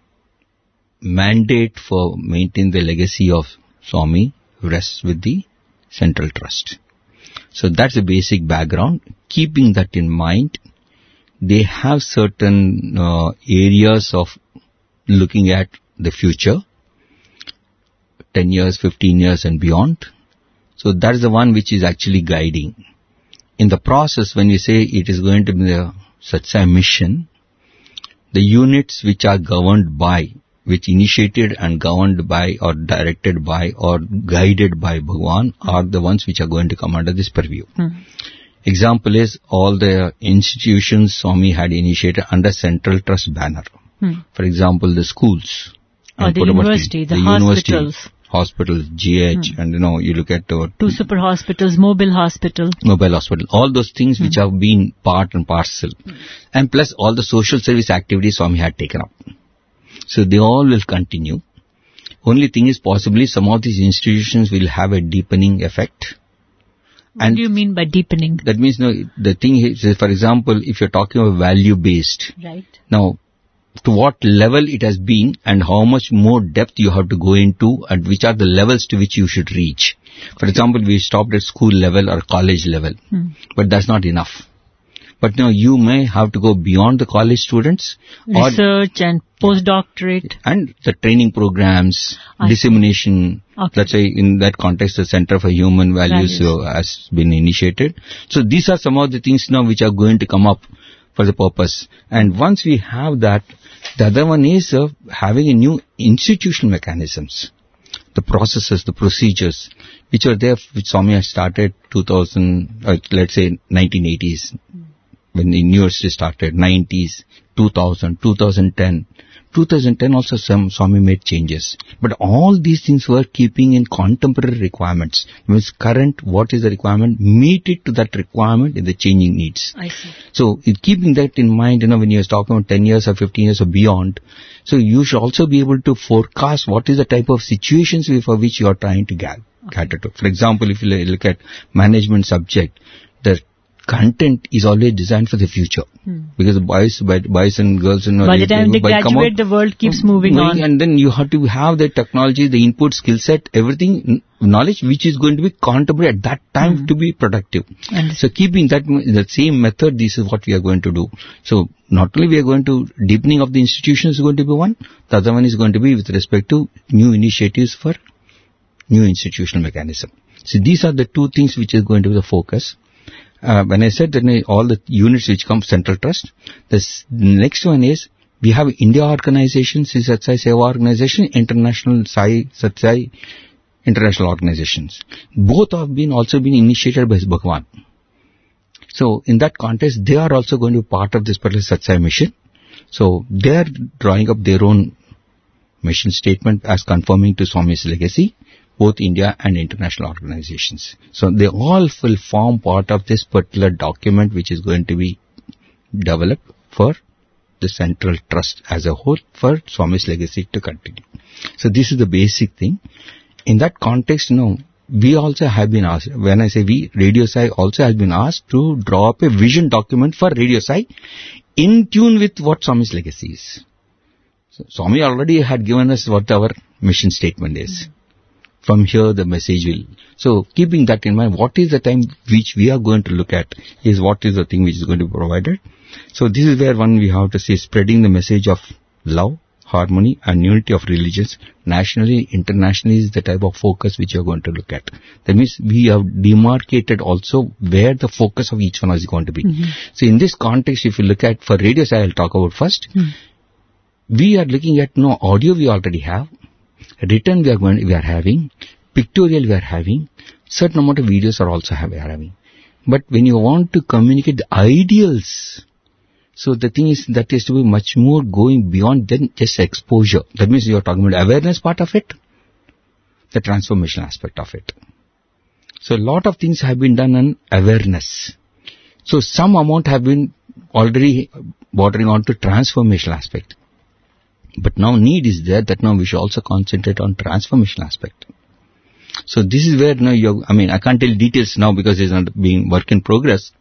mandate for maintaining the legacy of Swami rests with the Central Trust. So that's the basic background. Keeping that in mind, they have certain uh, areas of looking at the future, ten years, fifteen years and beyond. So that is the one which is actually guiding. In the process, when you say it is going to be a, such a mission, the units which are governed by, which initiated and governed by or directed by or guided by Bhagwan are the ones which are going to come under this purview. Hmm. Example is all the institutions Swami had initiated under Central Trust banner. Hmm. For example, the schools. Or and the Puttaparthi, university, the university, hospitals. hospitals, G H, Hmm. and you know, you look at uh, Two super hospitals, mobile hospital. mobile hospital, all those things which have been part and parcel. And plus all the social service activities Swami had taken up. So they all will continue. Only thing is possibly some of these institutions will have a deepening effect. What And do you mean by deepening? that means, no, the thing is, for example, if you're talking about value-based, Right. now, to what level it has been and how much more depth you have to go into and which are the levels to which you should reach. For example, we stopped at school level or college level, Hmm. but that's not enough. But now you may have to go beyond the college students or Research and postdoctorate. and the training programs, I see. dissemination. Okay. Let's say in that context, the Center for Human Values, Values. uh, has been initiated. So these are some of the things now which are going to come up for the purpose. And once we have that, the other one is uh, having a new institutional mechanisms, the processes, the procedures, which are there, which Swami has started two thousand, uh, let's say nineteen eighties. When the university started, nineties, two thousand, two thousand ten. two thousand ten also some Swami made changes. But all these things were keeping in contemporary requirements. Means current, what is the requirement? Meet it to that requirement in the changing needs. I see. So it, keeping that in mind, you know, when you're talking about ten years or fifteen years or beyond, so you should also be able to forecast what is the type of situations for which you are trying to gather. cater to. For example, if you look at management subject, the content is always designed for the future. Hmm. Because the boys, boys and girls, you know, by the time they, they graduate, out, the world keeps moving on. And then you have to have the technology, the input, skill set, everything, knowledge which is going to be contemporary at that time hmm. to be productive. And so keeping that, the same method, this is what we are going to do. So not only we are going to, deepening of the institutions is going to be one, the other one is going to be with respect to new initiatives for new institutional mechanism. So these are the two things which is going to be the focus. Uh, when I said that all the units which come central trust, the next one is we have India organization, Sri Sathya Sai Seva organization, international Sai Sathya Sai international organizations. Both have been also been initiated by Bhagwan. So in that context, they are also going to be part of this particular Sathya Sai mission. So they are drawing up their own mission statement as conforming to Swami's legacy, both India and international organizations. So they all will form part of this particular document which is going to be developed for the central trust as a whole for Swami's legacy to continue. So this is the basic thing. In that context, you know, we also have been asked, when I say we, Radio Sai also has been asked to draw up a vision document for Radio Sai in tune with what Swami's legacy is. So Swami already had given us what our mission statement is. Mm-hmm. From here the message will. So keeping that in mind, what is the time which we are going to look at is what is the thing which is going to be provided. So this is where one we have to say spreading the message of love, harmony and unity of religions nationally, internationally is the type of focus which you are going to look at. That means we have demarcated also where the focus of each one is going to be. Mm-hmm. So in this context, if you look at for Radio Sai, I'll talk about first. Mm-hmm. We are looking at no audio we already have. Written we are going, we are having, pictorial we are having, certain amount of videos are also have, we are having. But when you want to communicate the ideals, so the thing is that is to be much more going beyond than just exposure. That means you are talking about awareness part of it, the transformation aspect of it. So a lot of things have been done on awareness. So some amount have been already bordering on to transformational aspect. But now need is there that now we should also concentrate on transformation aspect. So this is where now you, I mean, I can't tell details now because it's not being work in progress.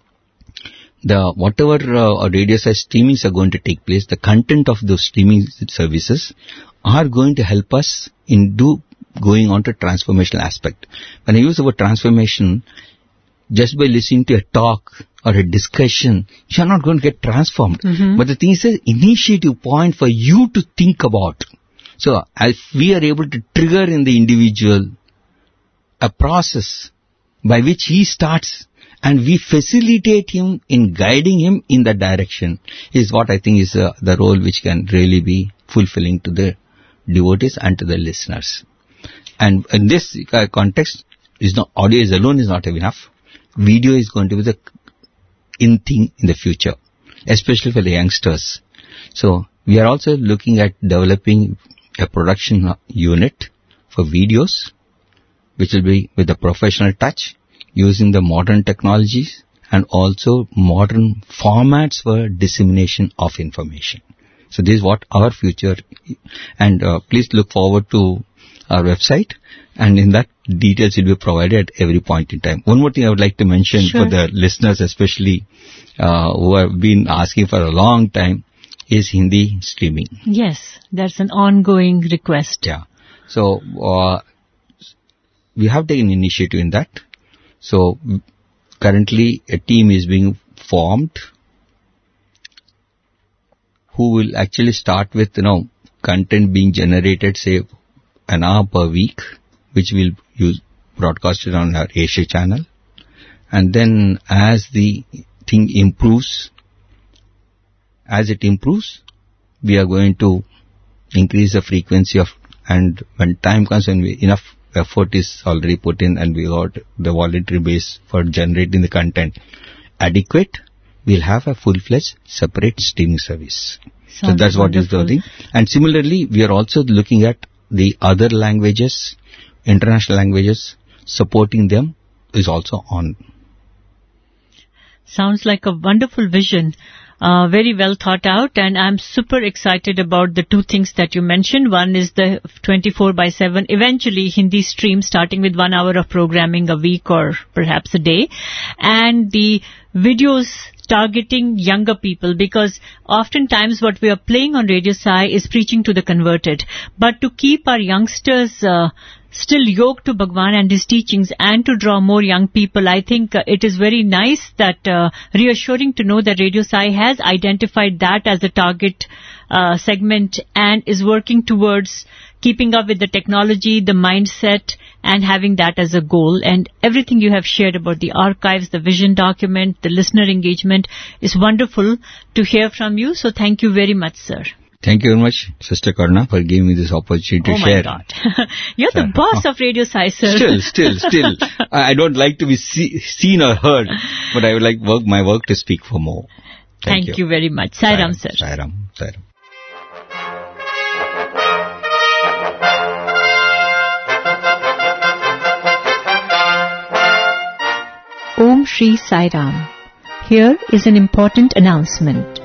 The whatever uh, Radio Sai streamings are going to take place, the content of those streaming services are going to help us in do going on to transformational aspect. When I use the word transformation, just by listening to a talk or a discussion, you are not going to get transformed. Mm-hmm. But the thing is an initiative point for you to think about. So if we are able to trigger in the individual a process by which he starts and we facilitate him in guiding him in that direction is what I think is uh, the role which can really be fulfilling to the devotees and to the listeners. And in this uh, context, is not audio is alone is not enough. Video is going to be the in thing in the future, especially for the youngsters. So we are also looking at developing a production unit for videos, which will be with the professional touch, using the modern technologies and also modern formats for dissemination of information. So this is what our future, and uh, please look forward to our website, and in that details will be provided at every point in time. One more thing I would like to mention sure. for the listeners especially uh, who have been asking for a long time is Hindi streaming. Yes, that's an ongoing request. Yeah. So uh, we have taken initiative in that. So currently a team is being formed who will actually start with, you know, content being generated, say, an hour per week, which will use broadcasted on our Asia channel. And then as the thing improves, as it improves, we are going to increase the frequency of, and when time comes when we, enough effort is already put in and we got the voluntary base for generating the content adequate, we'll have a full-fledged separate streaming service. Sounds so that's wonderful. What is the thing. And similarly, we are also looking at the other languages, international languages, supporting them is also on. Sounds like a wonderful vision. Uh, very well thought out, and I'm super excited about the two things that you mentioned. One is the twenty-four by seven, eventually Hindi stream starting with one hour of programming a week or perhaps a day, and the videos targeting younger people, because oftentimes what we are playing on Radio Sai is preaching to the converted. But to keep our youngsters uh, still yoked to Bhagwan and his teachings and to draw more young people, I think uh, it is very nice that, uh, reassuring to know that Radio Sai has identified that as a target uh, segment and is working towards keeping up with the technology, the mindset, and having that as a goal. And everything you have shared about the archives, the vision document, the listener engagement is wonderful to hear from you. So thank you very much, sir. Thank you very much, Sister Karna, for giving me this opportunity to oh share. Oh my God. You're the boss of Radio Sai, sir. Still, still, still. I don't like to be see, seen or heard, but I would like work my work to speak for more. Thank, Thank you. you very much. Sairam, sir. Sairam, Sairam. Om Shri Sai Ram. Here is an important announcement.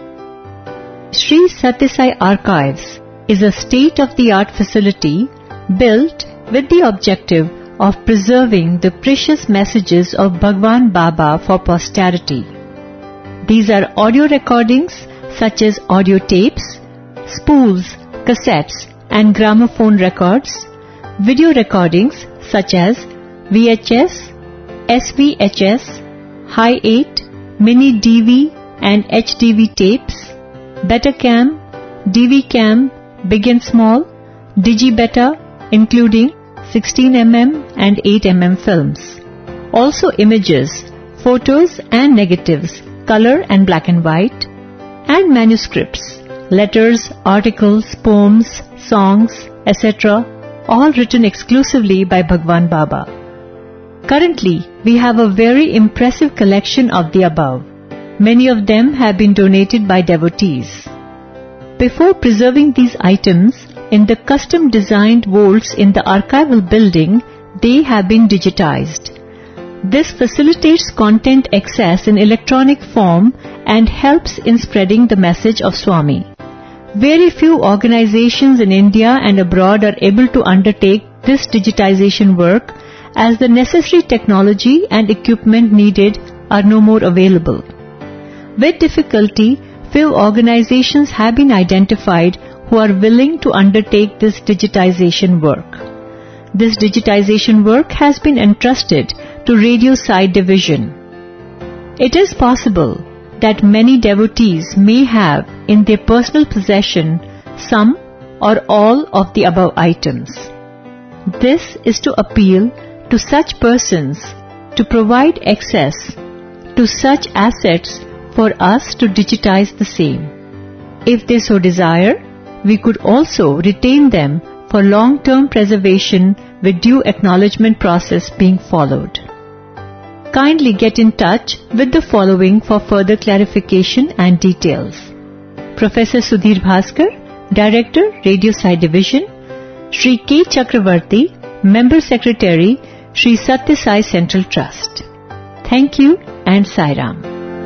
Sri Satya Sai Archives is a state-of-the-art facility built with the objective of preserving the precious messages of Bhagwan Baba for posterity. These are audio recordings such as audio tapes, spools, cassettes and gramophone records, video recordings such as V H S, S V H S, High eight, Mini D V and H D V tapes, Betacam, D V Cam, Big and Small, Digibeta, including sixteen millimeter and eight millimeter films. Also images, photos and negatives, color and black and white, and manuscripts, letters, articles, poems, songs, et cetera, all written exclusively by Bhagwan Baba. Currently, we have a very impressive collection of the above. Many of them have been donated by devotees. Before preserving these items in the custom-designed vaults in the archival building, they have been digitized. This facilitates content access in electronic form and helps in spreading the message of Swami. Very few organizations in India and abroad are able to undertake this digitization work, as the necessary technology and equipment needed are no more available. With difficulty, few organizations have been identified who are willing to undertake this digitization work. This digitization work has been entrusted to Radio Sai Division. It is possible that many devotees may have in their personal possession some or all of the above items. This is to appeal to such persons to provide access to such assets for us to digitize the same. If they so desire, we could also retain them for long-term preservation with due acknowledgement process being followed. Kindly get in touch with the following for further clarification and details. Professor Sudhir Bhaskar, Director, Radio Sai Division; Shri K. Chakravarti, Member Secretary, Shri Satya Sai Central Trust. Thank you and Sai Ram.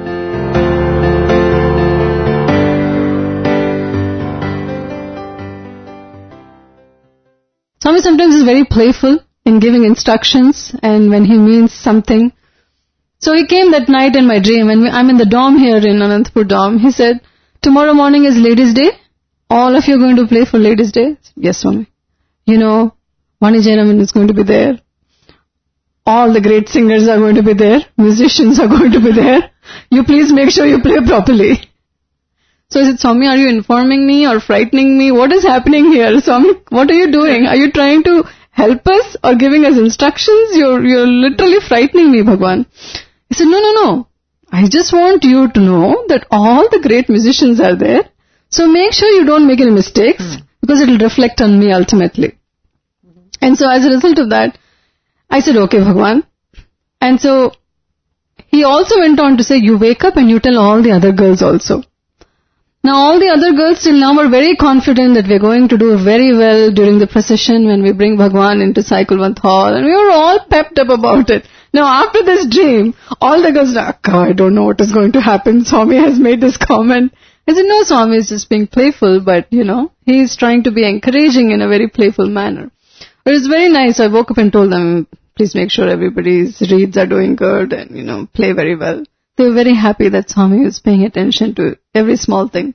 Swami sometimes is very playful in giving instructions and when he means something. So he came that night in my dream, and I'm in the dorm here in Anantapur dorm. He said, tomorrow morning is Ladies' Day. All of you are going to play for Ladies' Day? Yes, Swami. You know, Vani Jainaman is going to be there. All the great singers are going to be there. Musicians are going to be there. You please make sure you play properly. So I said, Swami, are you informing me or frightening me? What is happening here? Swami, what are you doing? Are you trying to help us or giving us instructions? You're, you're literally frightening me, Bhagwan. He said, no, no, no. I just want you to know that all the great musicians are there. So make sure you don't make any mistakes mm. because it will reflect on me ultimately. Mm-hmm. And so as a result of that, I said, okay, Bhagwan. And so he also went on to say, you wake up and you tell all the other girls also. Now all the other girls till now are very confident that we're going to do very well during the procession when we bring Bhagwan into Sai Kulwant Hall, and we were all pepped up about it. Now, after this dream, all the girls are, Akka, I don't know what is going to happen. Swami has made this comment. I said, no, Swami is just being playful, but, you know, he is trying to be encouraging in a very playful manner. But it's very nice. I woke up and told them, please make sure everybody's reads are doing good and, you know, play very well. They were very happy that Swami was paying attention to every small thing.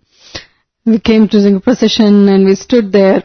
We came to the procession and we stood there.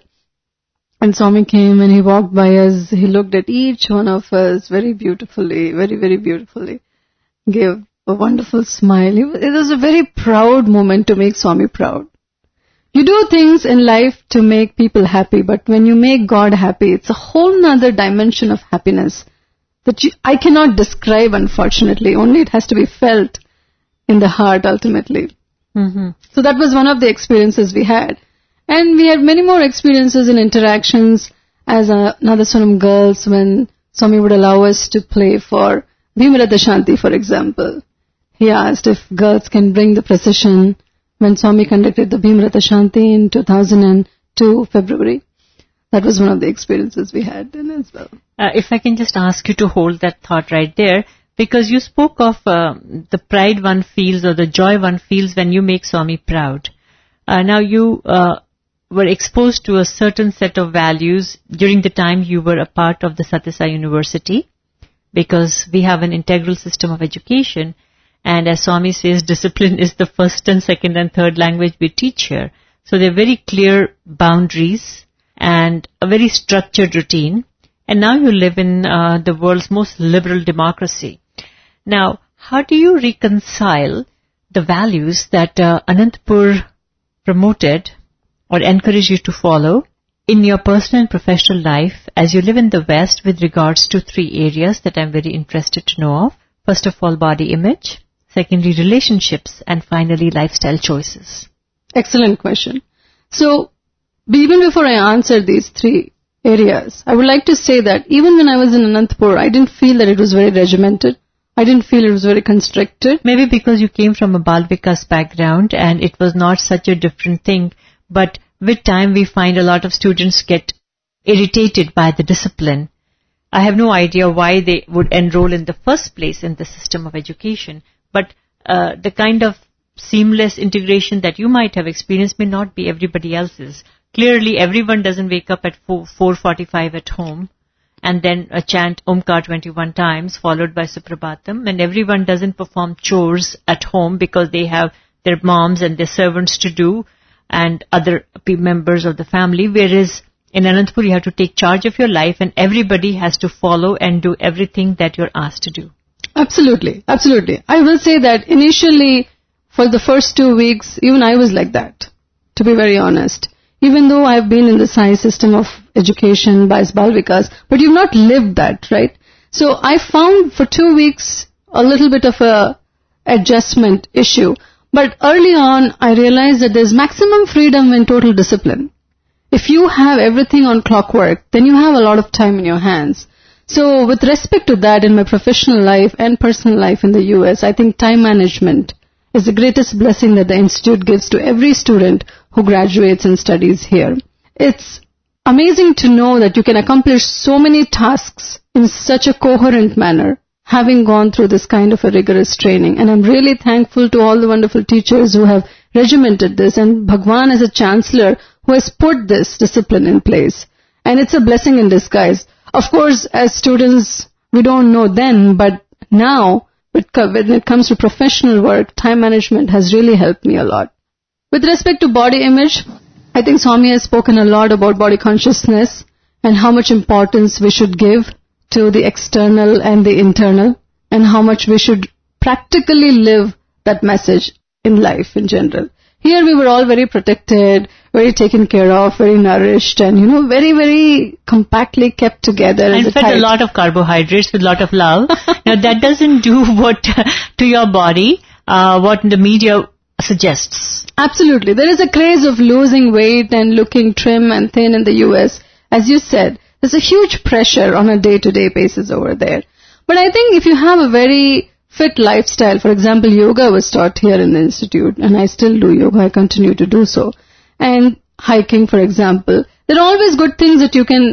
And Swami came and he walked by us. He looked at each one of us very beautifully, very, very beautifully. Gave a wonderful smile. It was a very proud moment to make Swami proud. You do things in life to make people happy, but when you make God happy, it's a whole nother dimension of happiness that you, I cannot describe, unfortunately. Only it has to be felt in the heart ultimately. Mm-hmm. So that was one of the experiences we had. And we had many more experiences and interactions as a Nadaswaram girls when Swami would allow us to play for Bhimrata Shanti, for example. He asked if girls can bring the procession when Swami conducted the Bhimrata Shanti in two thousand two, February. That was one of the experiences we had then as well. Uh, if I can just ask you to hold that thought right there, because you spoke of uh, the pride one feels or the joy one feels when you make Swami proud. Uh, now you uh, were exposed to a certain set of values during the time you were a part of the Sathya Sai University, because we have an integral system of education, and as Swami says, discipline is the first and second and third language we teach here. So there are very clear boundaries and a very structured routine. And now you live in uh, the world's most liberal democracy. Now, how do you reconcile the values that uh, Anantapur promoted or encouraged you to follow in your personal and professional life as you live in the West with regards to three areas that I'm very interested to know of? First of all, body image. Secondly, relationships. And finally, lifestyle choices. Excellent question. So, even before I answer these three areas, I would like to say that even when I was in Anantapur, I didn't feel that it was very regimented. I didn't feel it was very constricted. Maybe because you came from a Bal Vikas background and it was not such a different thing. But with time, we find a lot of students get irritated by the discipline. I have no idea why they would enroll in the first place in the system of education. But uh, the kind of seamless integration that you might have experienced may not be everybody else's. Clearly, everyone doesn't wake up at four forty-five at home and then uh, chant Omkar twenty-one times followed by Suprabhatam, and everyone doesn't perform chores at home because they have their moms and their servants to do and other members of the family, whereas in Anantapur you have to take charge of your life and everybody has to follow and do everything that you're asked to do. Absolutely, absolutely. I will say that initially, for the first two weeks, even I was like that, to be very honest. Even though I've been in the Sai system of education by Bal Vikas, but you've not lived that, right? So I found for two weeks a little bit of a adjustment issue. But early on, I realized that there's maximum freedom in total discipline. If you have everything on clockwork, then you have a lot of time in your hands. So with respect to that, in my professional life and personal life in the U S, I think time management is the greatest blessing that the Institute gives to every student who graduates and studies here. It's amazing to know that you can accomplish so many tasks in such a coherent manner, having gone through this kind of a rigorous training. And I'm really thankful to all the wonderful teachers who have regimented this, and Bhagwan as a chancellor who has put this discipline in place. And it's a blessing in disguise. Of course, as students, we don't know then, but now, when it comes to professional work, time management has really helped me a lot. With respect to body image, I think Swami has spoken a lot about body consciousness and how much importance we should give to the external and the internal, and how much we should practically live that message in life in general. Here we were all very protected, very taken care of, very nourished, and, you know, very, very compactly kept together. And fed a lot of carbohydrates with a lot of love. Now, that doesn't do what to your body, uh, what the media suggests. Absolutely. There is a craze of losing weight and looking trim and thin in the U S. As you said, there's a huge pressure on a day-to-day basis over there. But I think if you have a very fit lifestyle, for example, yoga was taught here in the Institute, and I still do yoga, I continue to do so. And hiking, for example, there are always good things that you can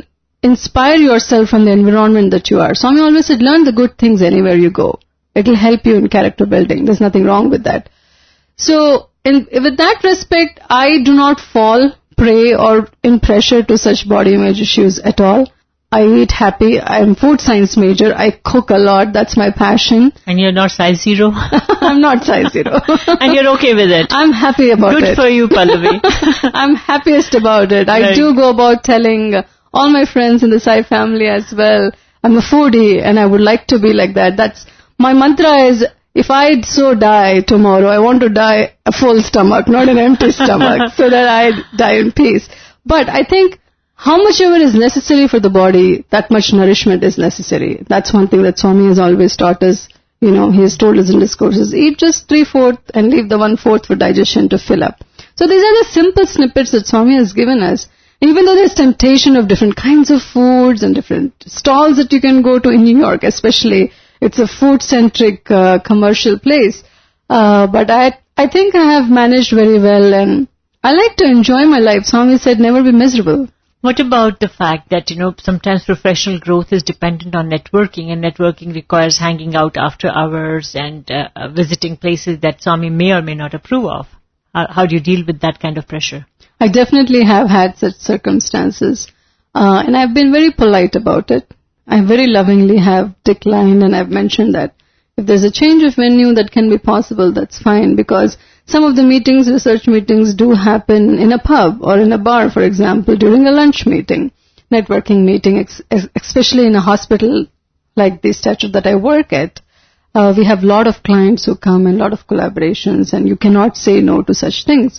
inspire yourself from the environment that you are. Swami always said, learn the good things anywhere you go. It will help you in character building. There's nothing wrong with that. So, in, with that respect, I do not fall prey or in pressure to such body image issues at all. I eat happy. I'm food science major. I cook a lot. That's my passion. And you're not size zero? I'm not size zero. And you're okay with it? I'm happy about Good it. Good for you, Pallavi. I'm happiest about it. Right. I do go about telling all my friends in the Sai family as well, I'm a foodie and I would like to be like that. That's my mantra is, if I so die tomorrow, I want to die a full stomach, not an empty stomach, so that I die in peace. But I think how much ever is necessary for the body, that much nourishment is necessary. That's one thing that Swami has always taught us. You know, he has told us in discourses, eat just three-fourths and leave the one-fourth for digestion to fill up. So these are the simple snippets that Swami has given us. And even though there's temptation of different kinds of foods and different stalls that you can go to in New York, especially, it's a food-centric uh, commercial place. Uh, but I I think I have managed very well, and I like to enjoy my life. Swami said, never be miserable. What about the fact that, you know, sometimes professional growth is dependent on networking, and networking requires hanging out after hours and uh, visiting places that Swami may or may not approve of? How, how do you deal with that kind of pressure? I definitely have had such circumstances, uh, and I've been very polite about it. I very lovingly have declined, and I've mentioned that if there's a change of venue that can be possible, that's fine, because some of the meetings, research meetings, do happen in a pub or in a bar, for example, during a lunch meeting, networking meeting, ex- especially in a hospital like the stature that I work at. Uh, we have a lot of clients who come and a lot of collaborations, and you cannot say no to such things.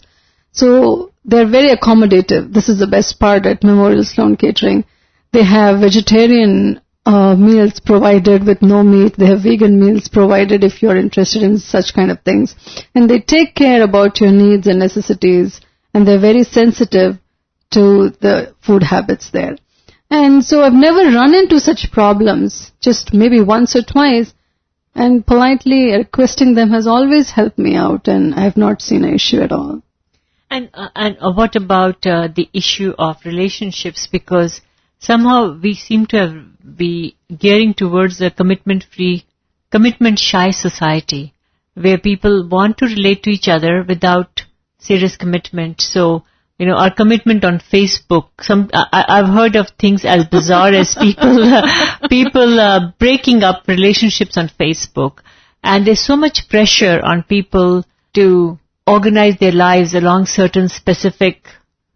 So they're very accommodative. This is the best part at Memorial Sloan Catering. They have vegetarian uh, meals provided with no meat. They have vegan meals provided if you're interested in such kind of things. And they take care about your needs and necessities, and they're very sensitive to the food habits there. And so I've never run into such problems, just maybe once or twice, and politely requesting them has always helped me out, and I have not seen an issue at all. And uh, and uh, what about uh, the issue of relationships? Because somehow we seem to have be gearing towards a commitment-free, commitment-shy society, where people want to relate to each other without serious commitment. So, you know, our commitment on Facebook. Some I, I've heard of things as bizarre as people uh, people uh, breaking up relationships on Facebook, and there's so much pressure on people to organize their lives along certain specific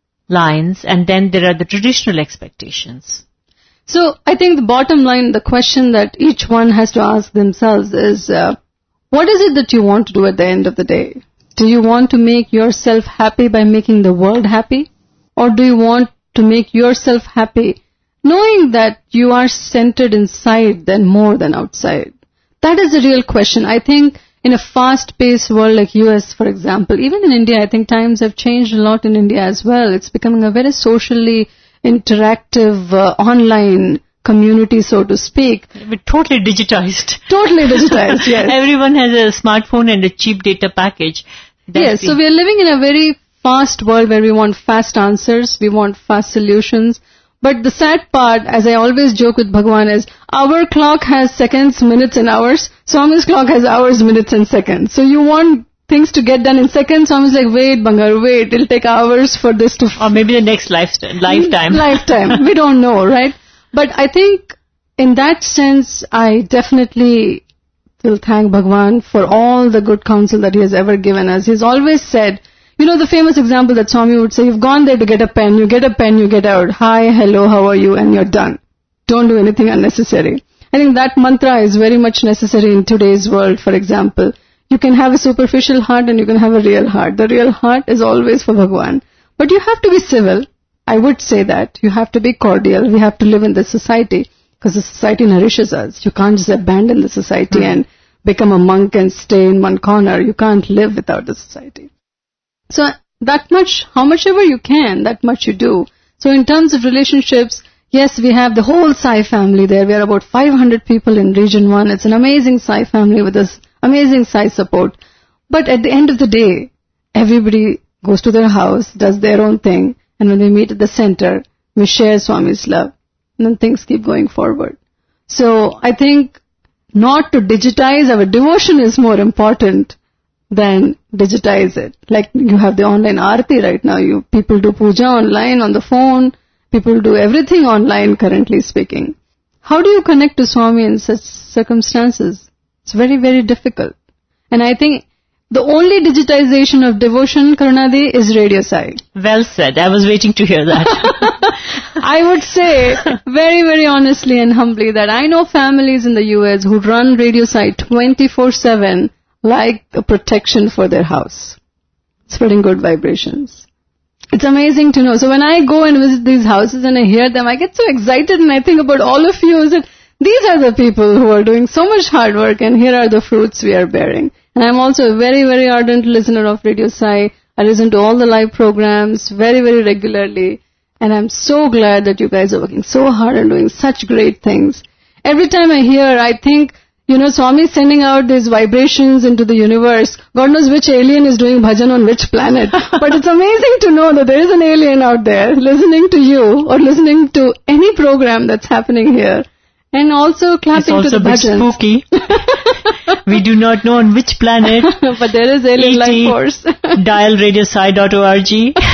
lines, and then there are the traditional expectations. So I think the bottom line, the question that each one has to ask themselves is, uh, what is it that you want to do at the end of the day? Do you want to make yourself happy by making the world happy? Or do you want to make yourself happy knowing that you are centered inside than more than outside? That is the real question. I think in a fast-paced world like U S, for example, even in India, I think times have changed a lot in India as well. It's becoming a very socially interactive uh, online community, so to speak. We're totally digitized. Totally digitized, yes. Everyone has a smartphone and a cheap data package. That's yes, the... so we are living in a very fast world where we want fast answers, we want fast solutions. But the sad part, as I always joke with Bhagwan, is our clock has seconds, minutes and hours. Swami's clock has hours, minutes and seconds. So you want things to get done in seconds. Swami's like, wait, Bangar, wait, it'll take hours for this to... F- or maybe the next lifetime. Lifetime. lifetime. We don't know, right? But I think in that sense, I definitely will thank Bhagwan for all the good counsel that he has ever given us. He's always said, you know, the famous example that Swami would say, you've gone there to get a pen, you get a pen, you get out, hi, hello, how are you, and you're done. Don't do anything unnecessary. I think that mantra is very much necessary in today's world, for example. You can have a superficial heart and you can have a real heart. The real heart is always for Bhagwan. But you have to be civil. I would say that. You have to be cordial. We have to live in this society because the society nourishes us. You can't just abandon the society mm. and become a monk and stay in one corner. You can't live without the society. So that much, how much ever you can, that much you do. So in terms of relationships, yes, we have the whole Sai family there. We are about five hundred people in Region one. It's an amazing Sai family with this amazing Sai support. But at the end of the day, everybody goes to their house, does their own thing, and when we meet at the center, we share Swami's love. and then things keep going forward. So I think not to digitize our devotion is more important than digitize it. Like you have the online aarti right now. You people do puja online on the phone. People do everything online, currently speaking. How do you connect to Swami in such circumstances? It's very, very difficult. And I think the only digitization of devotion, Karunadi, is Radio Sai. Well said. I was waiting to hear that. I would say very, very honestly and humbly that I know families in the U S who run Radio Sai twenty-four seven like a protection for their house, spreading good vibrations. It's amazing to know. So when I go and visit these houses and I hear them, I get so excited and I think about all of you. That these are the people who are doing so much hard work and here are the fruits we are bearing. And I'm also a very, very ardent listener of Radio Sai. I listen to all the live programs very, very regularly. And I'm so glad that you guys are working so hard and doing such great things. Every time I hear, I think, you know, Swami is sending out these vibrations into the universe. God knows which alien is doing bhajan on which planet. But it's amazing to know that there is an alien out there listening to you or listening to any program that's happening here. And also clapping also to the bhajans. It's also a bit spooky. We do not know on which planet. But there is alien E T, life force. Dial radio sai dot org.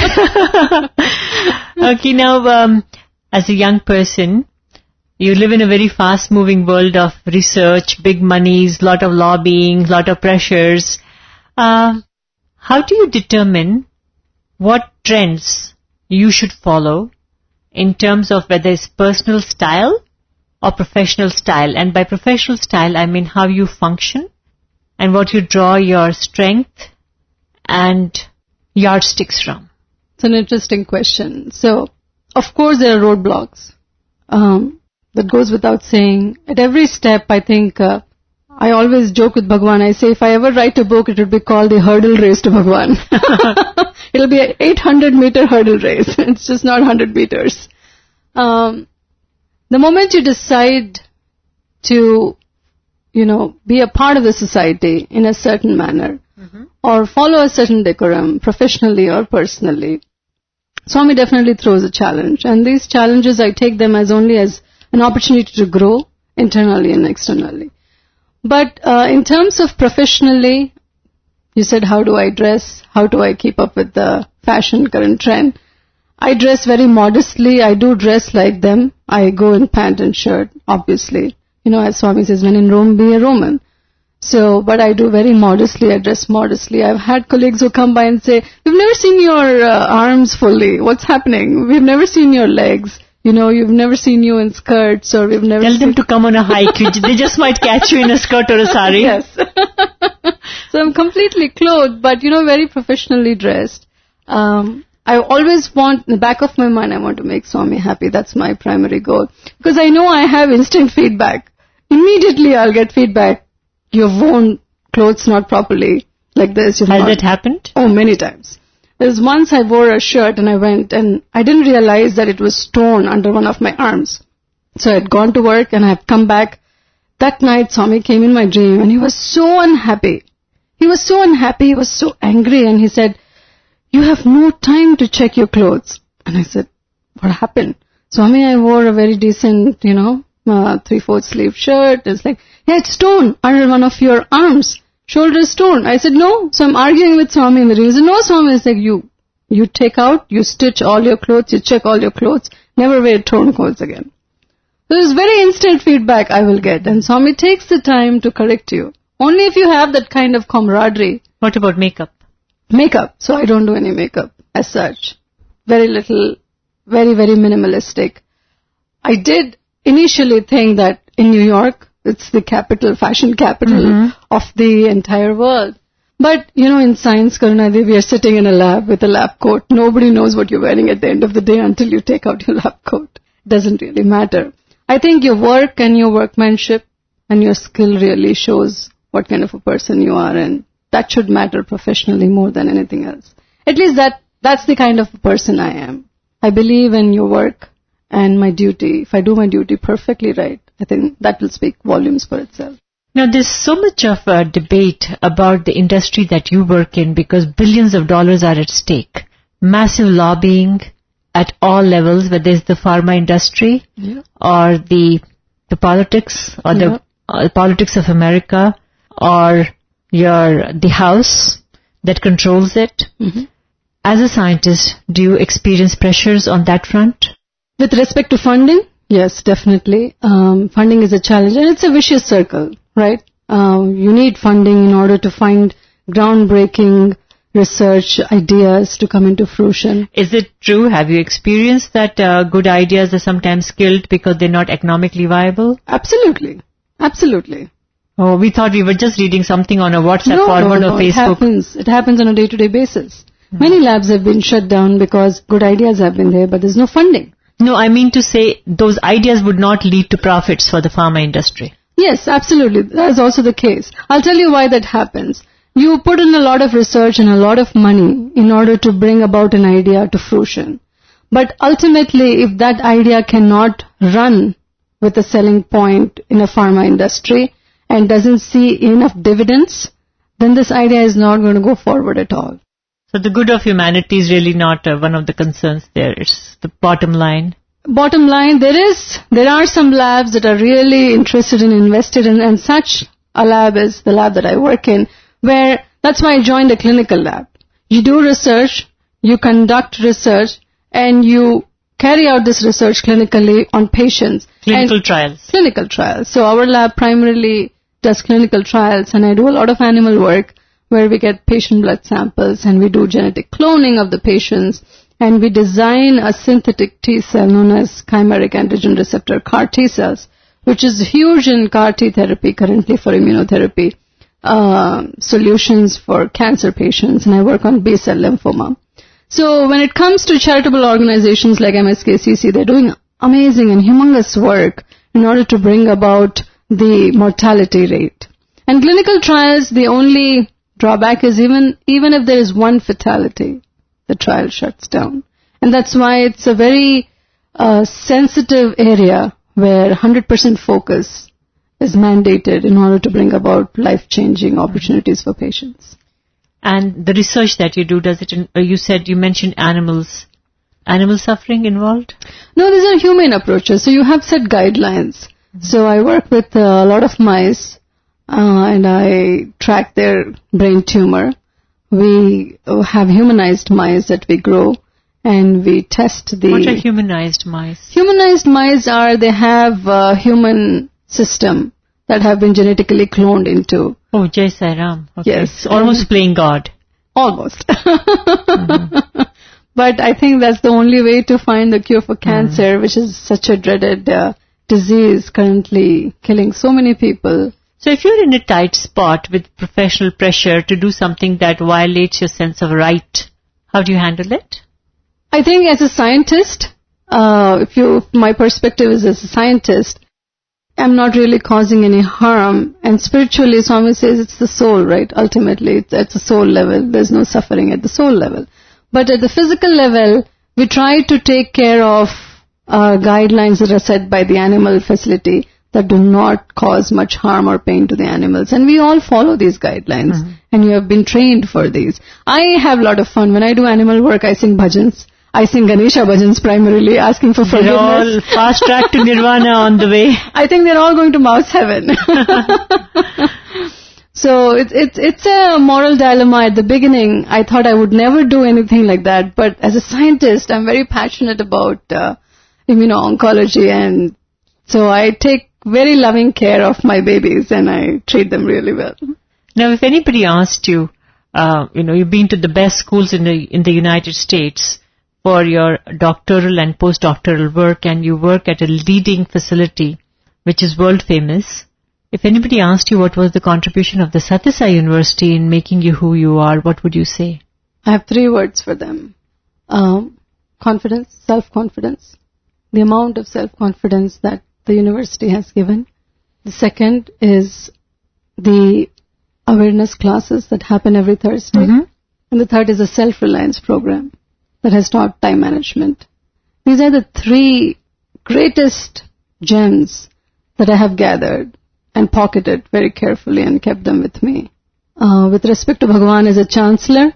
Okay, now, um, as a young person, you live in a very fast-moving world of research, big monies, lot of lobbying, lot of pressures. Uh, how do you determine what trends you should follow in terms of whether it's personal style or professional style? And by professional style, I mean how you function and what you draw your strength and yardsticks from. It's an interesting question. So, of course, there are roadblocks. Um, that goes without saying. At every step, I think, uh, I always joke with Bhagwan. I say, if I ever write a book, it would be called The Hurdle Race to Bhagwan. It'll be an eight hundred meter hurdle race. It's just not one hundred meters. Um, the moment you decide to, you know, be a part of the society in a certain manner, mm-hmm. or follow a certain decorum, professionally or personally, Swami definitely throws a challenge. And these challenges, I take them as only as an opportunity to grow internally and externally. But uh, in terms of professionally, you said, how do I dress? How do I keep up with the fashion current trend? I dress very modestly. I do dress like them. I go in pant and shirt, obviously. You know, as Swami says, when in Rome, be a Roman. So, but I do very modestly. I dress modestly. I've had colleagues who come by and say, we've never seen your uh, arms fully. What's happening? We've never seen your legs. You know, you've never seen you in skirts, or we've never Tell seen... them to come on a hike. They just might catch you in a skirt or a sari. Yes. So I'm completely clothed, but, you know, very professionally dressed. Um, I always want, in the back of my mind, I want to make Swami happy. That's my primary goal. Because I know I have instant feedback. Immediately I'll get feedback. You've worn clothes not properly, like this. Has not... that happened? Oh, many times. There's once I wore a shirt and I went and I didn't realize that it was torn under one of my arms. So I had gone to work and I had come back. That night Swami came in my dream and he was so unhappy. He was so unhappy, he was so angry, and he said, you have no time to check your clothes. And I said, what happened? Swami, I wore a very decent, you know, uh, three-fourth sleeve shirt. It's like, yeah, it's torn under one of your arms. Shoulder is torn. I said, no. So I'm arguing with Swami in the dream. He said, no, Swami. It's like, you, you take out, you stitch all your clothes, you check all your clothes, never wear torn clothes again. So there's very instant feedback I will get. And Swami takes the time to correct you. Only if you have that kind of camaraderie. What about makeup? Makeup. So I don't do any makeup as such. Very little, very, very minimalistic. I did initially think that in New York, it's the capital, fashion capital mm-hmm. of the entire world. But, you know, in science, Karunadi, we are sitting in a lab with a lab coat. Nobody knows what you're wearing at the end of the day until you take out your lab coat. Doesn't really matter. I think your work and your workmanship and your skill really shows what kind of a person you are, and that should matter professionally more than anything else. At least that that's the kind of person I am. I believe in your work and my duty. If I do my duty perfectly right, I think that will speak volumes for itself. Now, there's so much of a debate about the industry that you work in because billions of dollars are at stake. Massive lobbying, at all levels, whether it's the pharma industry Yeah. or the the politics or Yeah. the uh, politics of America or your the House that controls it. Mhm. As a scientist, do you experience pressures on that front? With respect to funding, yes, definitely. Um, funding is a challenge, and it's a vicious circle, right? Um, you need funding in order to find groundbreaking research ideas to come into fruition. Is it true? Have you experienced that uh, good ideas are sometimes killed because they're not economically viable? Absolutely. Absolutely. Oh, we thought we were just reading something on a WhatsApp no, forward no, or no, it Facebook. happens. It happens on a day-to-day basis. Hmm. Many labs have been shut down because good ideas have been there, but there's no funding. No, I mean to say those ideas would not lead to profits for the pharma industry. Yes, absolutely. That is also the case. I'll tell you why that happens. You put in a lot of research and a lot of money in order to bring about an idea to fruition. But ultimately, if that idea cannot run with a selling point in a pharma industry and doesn't see enough dividends, then this idea is not going to go forward at all. So the good of humanity is really not uh, one of the concerns there. It's the bottom line. Bottom line, there is, there are some labs that are really interested and invested in, and such a lab is the lab that I work in, where that's why I joined a clinical lab. You do research, you conduct research, and you carry out this research clinically on patients. Clinical and trials. Clinical trials. So our lab primarily does clinical trials, and I do a lot of animal work where we get patient blood samples and we do genetic cloning of the patients, and we design a synthetic T cell known as chimeric antigen receptor C A R T cells, which is huge in C A R T therapy currently for immunotherapy uh, solutions for cancer patients, and I work on B-cell lymphoma. So when it comes to charitable organizations like M S K C C, they're doing amazing and humongous work in order to bring about the mortality rate. And clinical trials, the only drawback is even even if there is one fatality, the trial shuts down. And that's why it's a very uh, sensitive area where one hundred percent focus is mandated in order to bring about life-changing opportunities for patients. And the research that you do, does it, in, uh, you said, you mentioned animals. Animal suffering involved? No, these are humane approaches. So you have set guidelines. Mm-hmm. So I work with uh, a lot of mice, uh, and I track their brain tumor. We have humanized mice that we grow, and we test the... What are humanized mice? Humanized mice are, they have a human system that have been genetically cloned into. Oh, Jai Sai Ram. Okay. Yes. Almost playing God. Almost. Mm-hmm. But I think that's the only way to find the cure for cancer, mm. which is such a dreaded uh, disease currently killing so many people. So if you're in a tight spot with professional pressure to do something that violates your sense of right, how do you handle it? I think as a scientist, uh, if you, my perspective is as a scientist, I'm not really causing any harm. And spiritually, Swami says it's the soul, right? Ultimately, it's at the soul level. There's no suffering at the soul level. But at the physical level, we try to take care of uh, guidelines that are set by the animal facility that do not cause much harm or pain to the animals. And we all follow these guidelines. Mm-hmm. And you have been trained for these. I have a lot of fun. When I do animal work, I sing bhajans. I sing Ganesha bhajans primarily, asking for forgiveness. They're all fast track to nirvana on the way. I think they're all going to mouse heaven. So it's it's it's a moral dilemma. At the beginning, I thought I would never do anything like that. But as a scientist, I'm very passionate about uh, immuno-oncology, and so I take very loving care of my babies, and I treat them really well. Now, if anybody asked you, uh, you know, you've been to the best schools in the in the United States for your doctoral and postdoctoral work, and you work at a leading facility which is world famous. If anybody asked you what was the contribution of the Sathya Sai University in making you who you are, what would you say? I have three words for them. Um, confidence, self-confidence. The amount of self-confidence that the university has given. The second is the awareness classes that happen every Thursday. Mm-hmm. And the third is a self-reliance program that has taught time management. These are the three greatest gems that I have gathered and pocketed very carefully and kept them with me. Uh, with respect to Bhagavan as a chancellor,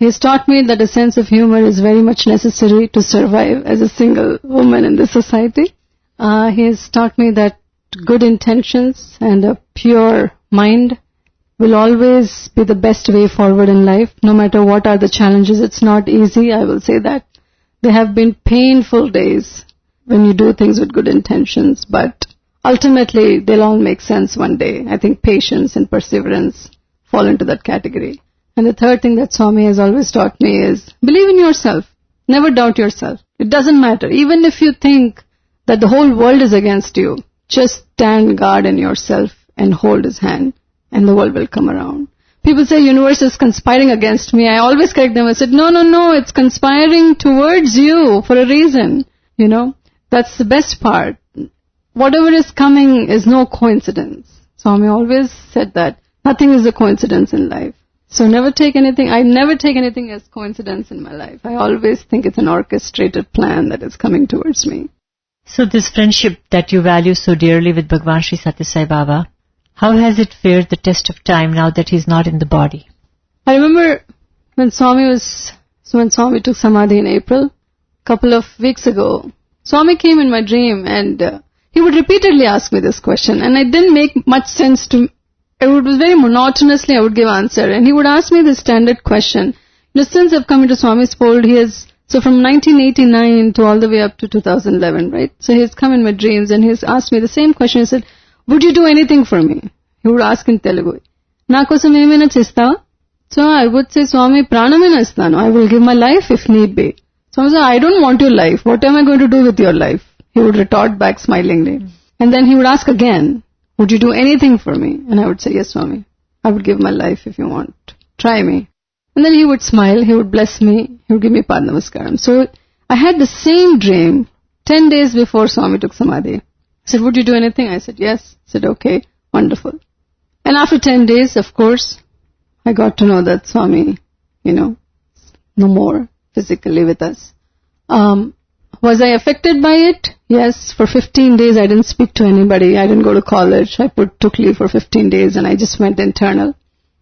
He has taught me that a sense of humor is very much necessary to survive as a single woman in this society. Uh, he has taught me that good intentions and a pure mind will always be the best way forward in life, no matter what are the challenges. It's not easy, I will say that. There have been painful days when you do things with good intentions, but ultimately they'll all make sense one day. I think patience and perseverance fall into that category. And the third thing that Swami has always taught me is believe in yourself. Never doubt yourself. It doesn't matter. Even if you think that the whole world is against you, just stand guard in yourself and hold his hand, and the world will come around. People say universe is conspiring against me. I always correct them. I said, no, no, no, it's conspiring towards you for a reason. You know, that's the best part. Whatever is coming is no coincidence. Swami always said that. Nothing is a coincidence in life. So never take anything, I never take anything as coincidence in my life. I always think it's an orchestrated plan that is coming towards me. So this friendship that you value so dearly with Bhagwan Sri Satya Sai Baba, how has it fared the test of time now that he's not in the body? I remember when Swami was, so when Swami took Samadhi in April, a couple of weeks ago, Swami came in my dream and uh, he would repeatedly ask me this question, and it didn't make much sense to me. It was very monotonously I would give answer, and he would ask me the standard question. You know, since I've come into Swami's fold, he has, so from nineteen eighty-nine to all the way up to two thousand eleven, right? So he's come in my dreams and he's asked me the same question. He said, would you do anything for me? He would ask in Telugu. Na kosam emena chestava? So I would say, Swami, pranamena istanu. I will give my life if need be. Swami said, I don't want your life. What am I going to do with your life? He would retort back smilingly. Mm. And then he would ask again, would you do anything for me? And I would say, yes, Swami. I would give my life if you want. Try me. And then he would smile. He would bless me. He would give me Pad Namaskaram. So I had the same dream ten days before Swami took Samadhi. I said, would you do anything? I said, yes. I said, okay, wonderful. And after ten days, of course, I got to know that Swami, you know, no more physically with us. Um, was I affected by it? Yes. For fifteen days, I didn't speak to anybody. I didn't go to college. I put, took leave for fifteen days and I just went internal.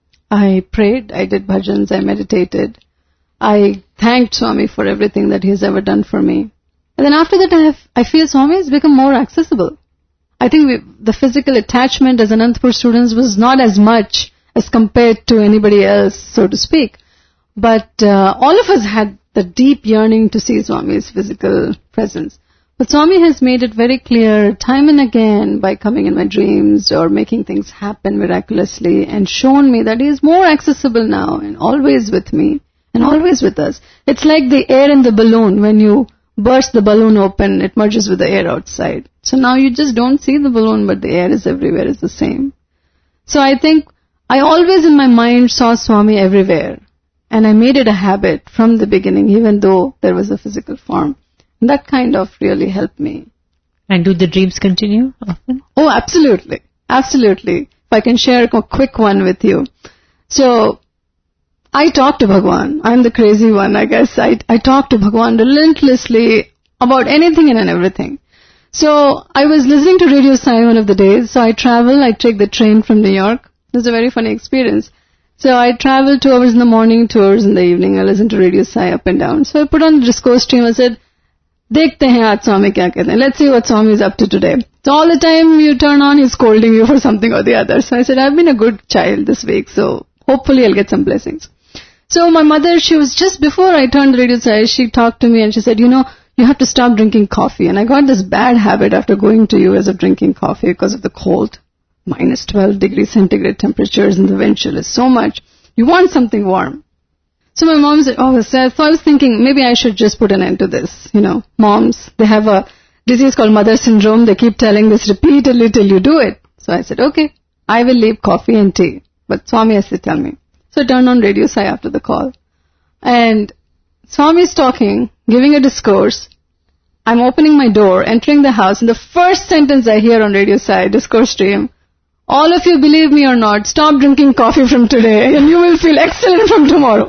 I prayed. I did bhajans. I meditated. I thanked Swami for everything that he has ever done for me. And then after that, I, have, I feel Swami has become more accessible. I think we, the physical attachment as Anantapur students was not as much as compared to anybody else, so to speak. But uh, all of us had the deep yearning to see Swami's physical presence. But Swami has made it very clear time and again by coming in my dreams or making things happen miraculously and shown me that he is more accessible now and always with me and always with us. It's like the air in the balloon. When you burst the balloon open, it merges with the air outside. So now you just don't see the balloon, but the air is everywhere, is the same. So I think I always in my mind saw Swami everywhere. And I made it a habit from the beginning, even though there was a physical form. And that kind of really helped me. And do the dreams continue often? Oh, absolutely. Absolutely. If I can share a quick one with you. So, I talk to Bhagwan. I'm the crazy one, I guess. I, I talk to Bhagwan relentlessly about anything and everything. So, I was listening to Radio Sai one of the days. So, I travel. I take the train from New York. It was a very funny experience. So I travel two hours in the morning, two hours in the evening. I listen to Radio Sai up and down. So I put on the discourse stream. I said, Dekhte hain aaj Swami kya kehte hain. Let's see what Swami is up to today. So all the time you turn on, he's scolding you for something or the other. So I said, I've been a good child this week, so hopefully I'll get some blessings. So my mother, she was just before I turned the Radio Sai, she talked to me and she said, you know, you have to stop drinking coffee. And I got this bad habit after going to U S of drinking coffee because of the cold. Minus twelve degrees centigrade temperatures and the wind chill is so much. You want something warm. So my mom said, oh, so I was thinking maybe I should just put an end to this. You know, moms, they have a disease called mother syndrome. They keep telling this repeatedly till you do it. So I said, okay, I will leave coffee and tea. But Swami has to tell me. So I turned on Radio Sai after the call. And Swami is talking, giving a discourse. I'm opening my door, entering the house, and the first sentence I hear on Radio Sai, discourse stream, all of you, believe me or not, stop drinking coffee from today and you will feel excellent from tomorrow.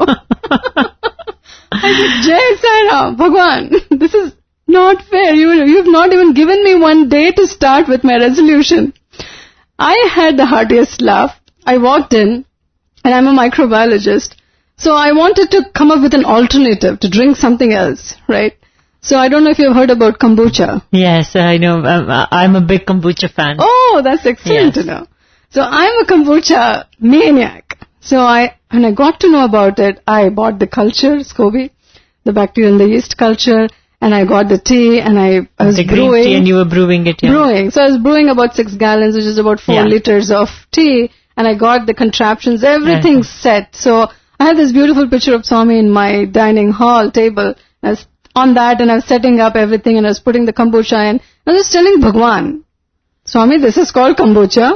I said, Jai Sai Ram, Bhagwan, this is not fair. You, you've not even given me one day to start with my resolution. I had the heartiest laugh. I walked in and I'm a microbiologist. So I wanted to come up with an alternative to drink something else, right? So I don't know if you've heard about kombucha. Yes, I know. I'm, I'm a big kombucha fan. Oh, that's excellent Yes. to know. So I'm a kombucha maniac. So I, when I got to know about it, I bought the culture, SCOBY, the bacteria and the yeast culture, and I got the tea, and I, I was the green brewing. tea, and you were brewing it. Yeah. Brewing. So I was brewing about six gallons, which is about four Yeah. liters of tea, and I got the contraptions, everything set. So I had this beautiful picture of Swami in my dining hall table. I was on that, and I was setting up everything, and I was putting the kombucha in. I was just telling Bhagwan, Swami, this is called kombucha.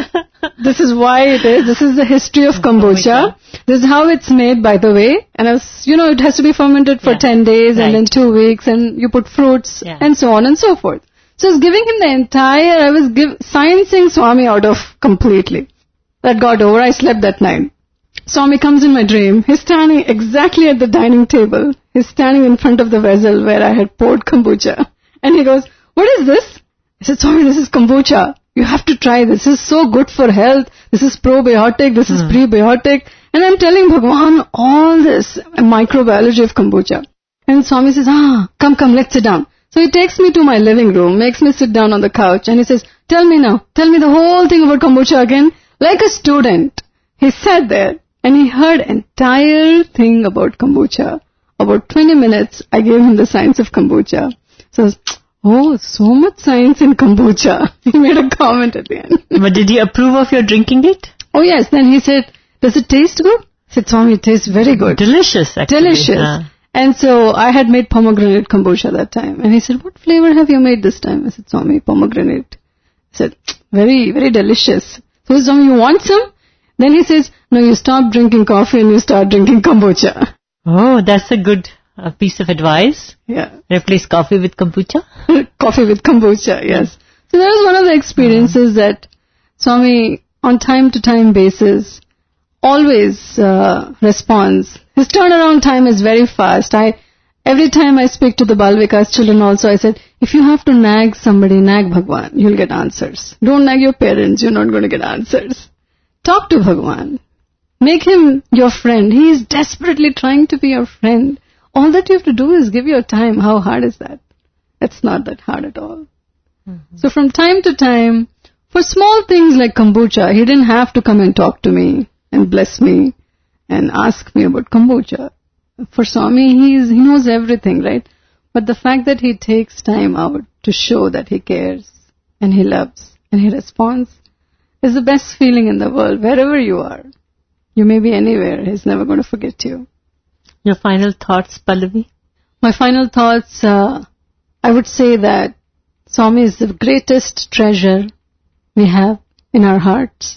This is why it is. This is the history of kombucha. This is how it's made, by the way. And I was, you know, it has to be fermented for Yeah. ten days Right. and then two weeks, and you put fruits Yeah. and so on and so forth. So I was giving him the entire, I was give, sciencing Swami out of completely. That got over. I slept that night. Swami comes in my dream. He's standing exactly at the dining table. He's standing in front of the vessel where I had poured kombucha. And he goes, what is this? I said, Swami, this is kombucha. You have to try this. This is so good for health. This is probiotic. This is Hmm. prebiotic. And I'm telling Bhagwan all this microbiology of kombucha. And Swami says, ah, come, come, let's sit down. So he takes me to my living room, makes me sit down on the couch, and he says, tell me now, tell me the whole thing about kombucha again. Like a student, he sat there and he heard entire thing about kombucha. About twenty minutes, I gave him the science of kombucha. So, oh, so much science in kombucha. He made a comment at the end. But did he approve of your drinking it? Oh yes, then he said, does it taste good? I said, Swami, it tastes very good. Delicious, actually. Delicious. Ah. And so I had made pomegranate kombucha that time. And he said, what flavor have you made this time? I said, Swami, pomegranate. I said, very, very delicious. So Swami, you want some? Then he says, no, you stop drinking coffee and you start drinking kombucha. Oh, that's a good uh, piece of advice. Yeah. Replace coffee with kombucha. Coffee with kombucha, yes. So that was one of the experiences that Swami, on time to time basis, always uh, responds. His turnaround time is very fast. I every time I speak to the Bal Vikas children also, I said, if you have to nag somebody, nag Bhagwan, you'll get answers. Don't nag your parents, you're not going to get answers. Talk to Bhagwan. Make him your friend. He is desperately trying to be your friend. All that you have to do is give your time. How hard is that? It's not that hard at all. Mm-hmm. So from time to time, for small things like kombucha, he didn't have to come and talk to me and bless me and ask me about kombucha. For Swami, he, is, he knows everything, right? But the fact that he takes time out to show that he cares and he loves and he responds is the best feeling in the world, wherever you are. You may be anywhere, he's never going to forget you. Your final thoughts, Pallavi? My final thoughts, uh, I would say that Swami is the greatest treasure we have in our hearts,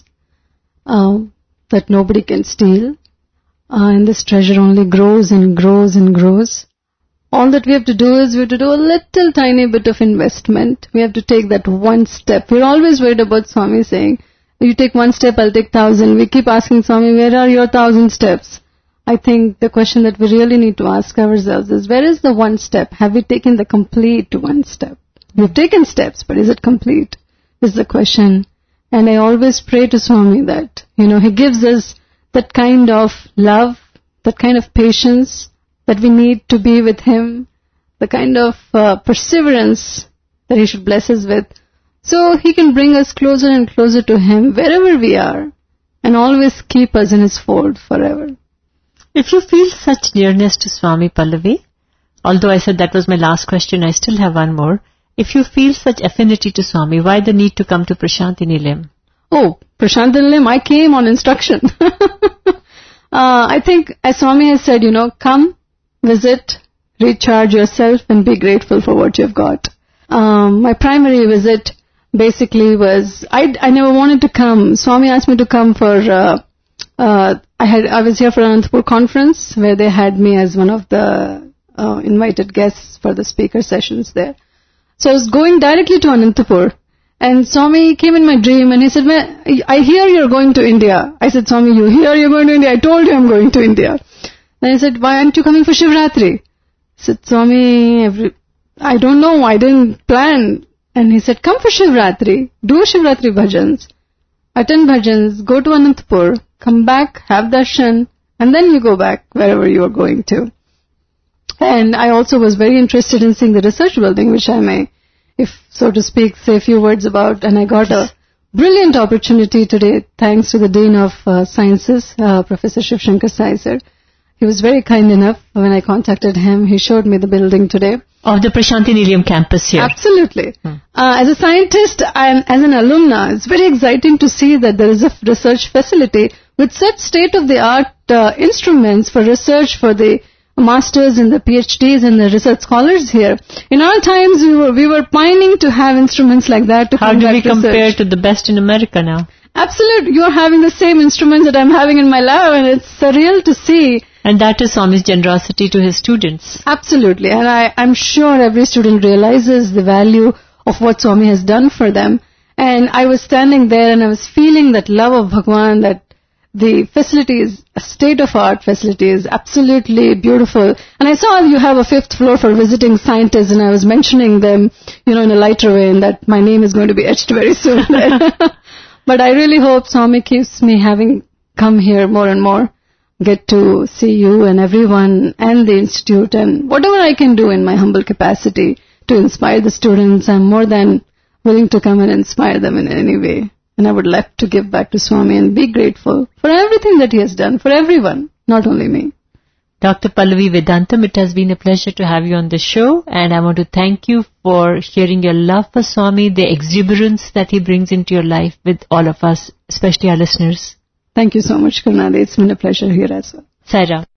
uh, that nobody can steal. Uh, and this treasure only grows and grows and grows. All that we have to do is we have to do a little tiny bit of investment. We have to take that one step. We're always worried about Swami saying, you take one step, I'll take thousand. We keep asking Swami, where are your thousand steps? I think the question that we really need to ask ourselves is, where is the one step? Have we taken the complete one step? We've taken steps, but is it complete? Is the question. And I always pray to Swami that, you know, he gives us that kind of love, that kind of patience that we need to be with him, the kind of uh, perseverance that he should bless us with, so he can bring us closer and closer to him wherever we are, and always keep us in his fold forever. If you feel such nearness to Swami, Pallavi, although I said that was my last question, I still have one more. If you feel such affinity to Swami, why the need to come to Prashanti Nilayam? Oh, Prashanti Nilayam, I came on instruction. uh, I think, as Swami has said, you know, come, visit, recharge yourself, and be grateful for what you've got. Um, my primary visit basically was, I, I never wanted to come. Swami asked me to come for, uh, uh, I had, I was here for Anantapur conference where they had me as one of the uh, invited guests for the speaker sessions there. So I was going directly to Anantapur, and Swami came in my dream and he said, I hear you're going to India. I said, Swami, you hear you're going to India? I told you I'm going to India. Then he said, why aren't you coming for Shivratri? I said, Swami, every, I don't know, I didn't plan. And he said, come for Shivratri, do Shivratri bhajans, attend bhajans, go to Anantapur, come back, have darshan, And then you go back wherever you are going to. And I also was very interested in seeing the research building, which I may, if so to speak, say a few words about. And I got a brilliant opportunity today, thanks to the Dean of uh, Sciences, uh, Professor Shiv Shankar Sai sir. He was very kind enough when I contacted him. He showed me the building today. Of the Prashanthi Nilayam campus here. Absolutely. Hmm. Uh, as a scientist and as an alumna, it's very exciting to see that there is a research facility with such state-of-the-art uh, instruments for research for the masters and the PhDs and the research scholars here. In our times, we were we were pining to have instruments like that to How do we research. compare to the best in America now? Absolutely. You are having the same instruments that I'm having in my lab, and it's surreal to see. And that is Swami's generosity to his students. Absolutely. And I, I'm sure every student realizes the value of what Swami has done for them. And I was standing there and I was feeling that love of Bhagwan, that the facility is a state-of-art facility, is absolutely beautiful. And I saw you have a fifth floor for visiting scientists, and I was mentioning them, you know, in a lighter way, and that my name is going to be etched very soon there. But I really hope Swami keeps me having come here more and more, get to see you and everyone and the institute, and whatever I can do in my humble capacity to inspire the students, I'm more than willing to come and inspire them in any way. And I would love to give back to Swami and be grateful for everything that he has done for everyone, not only me. Doctor Pallavi Vedantam, it has been a pleasure to have you on the show, and I want to thank you for sharing your love for Swami, the exuberance that he brings into your life with all of us, especially our listeners. Thank you so much, Karnali. It's been a pleasure here as well. Sai Ram.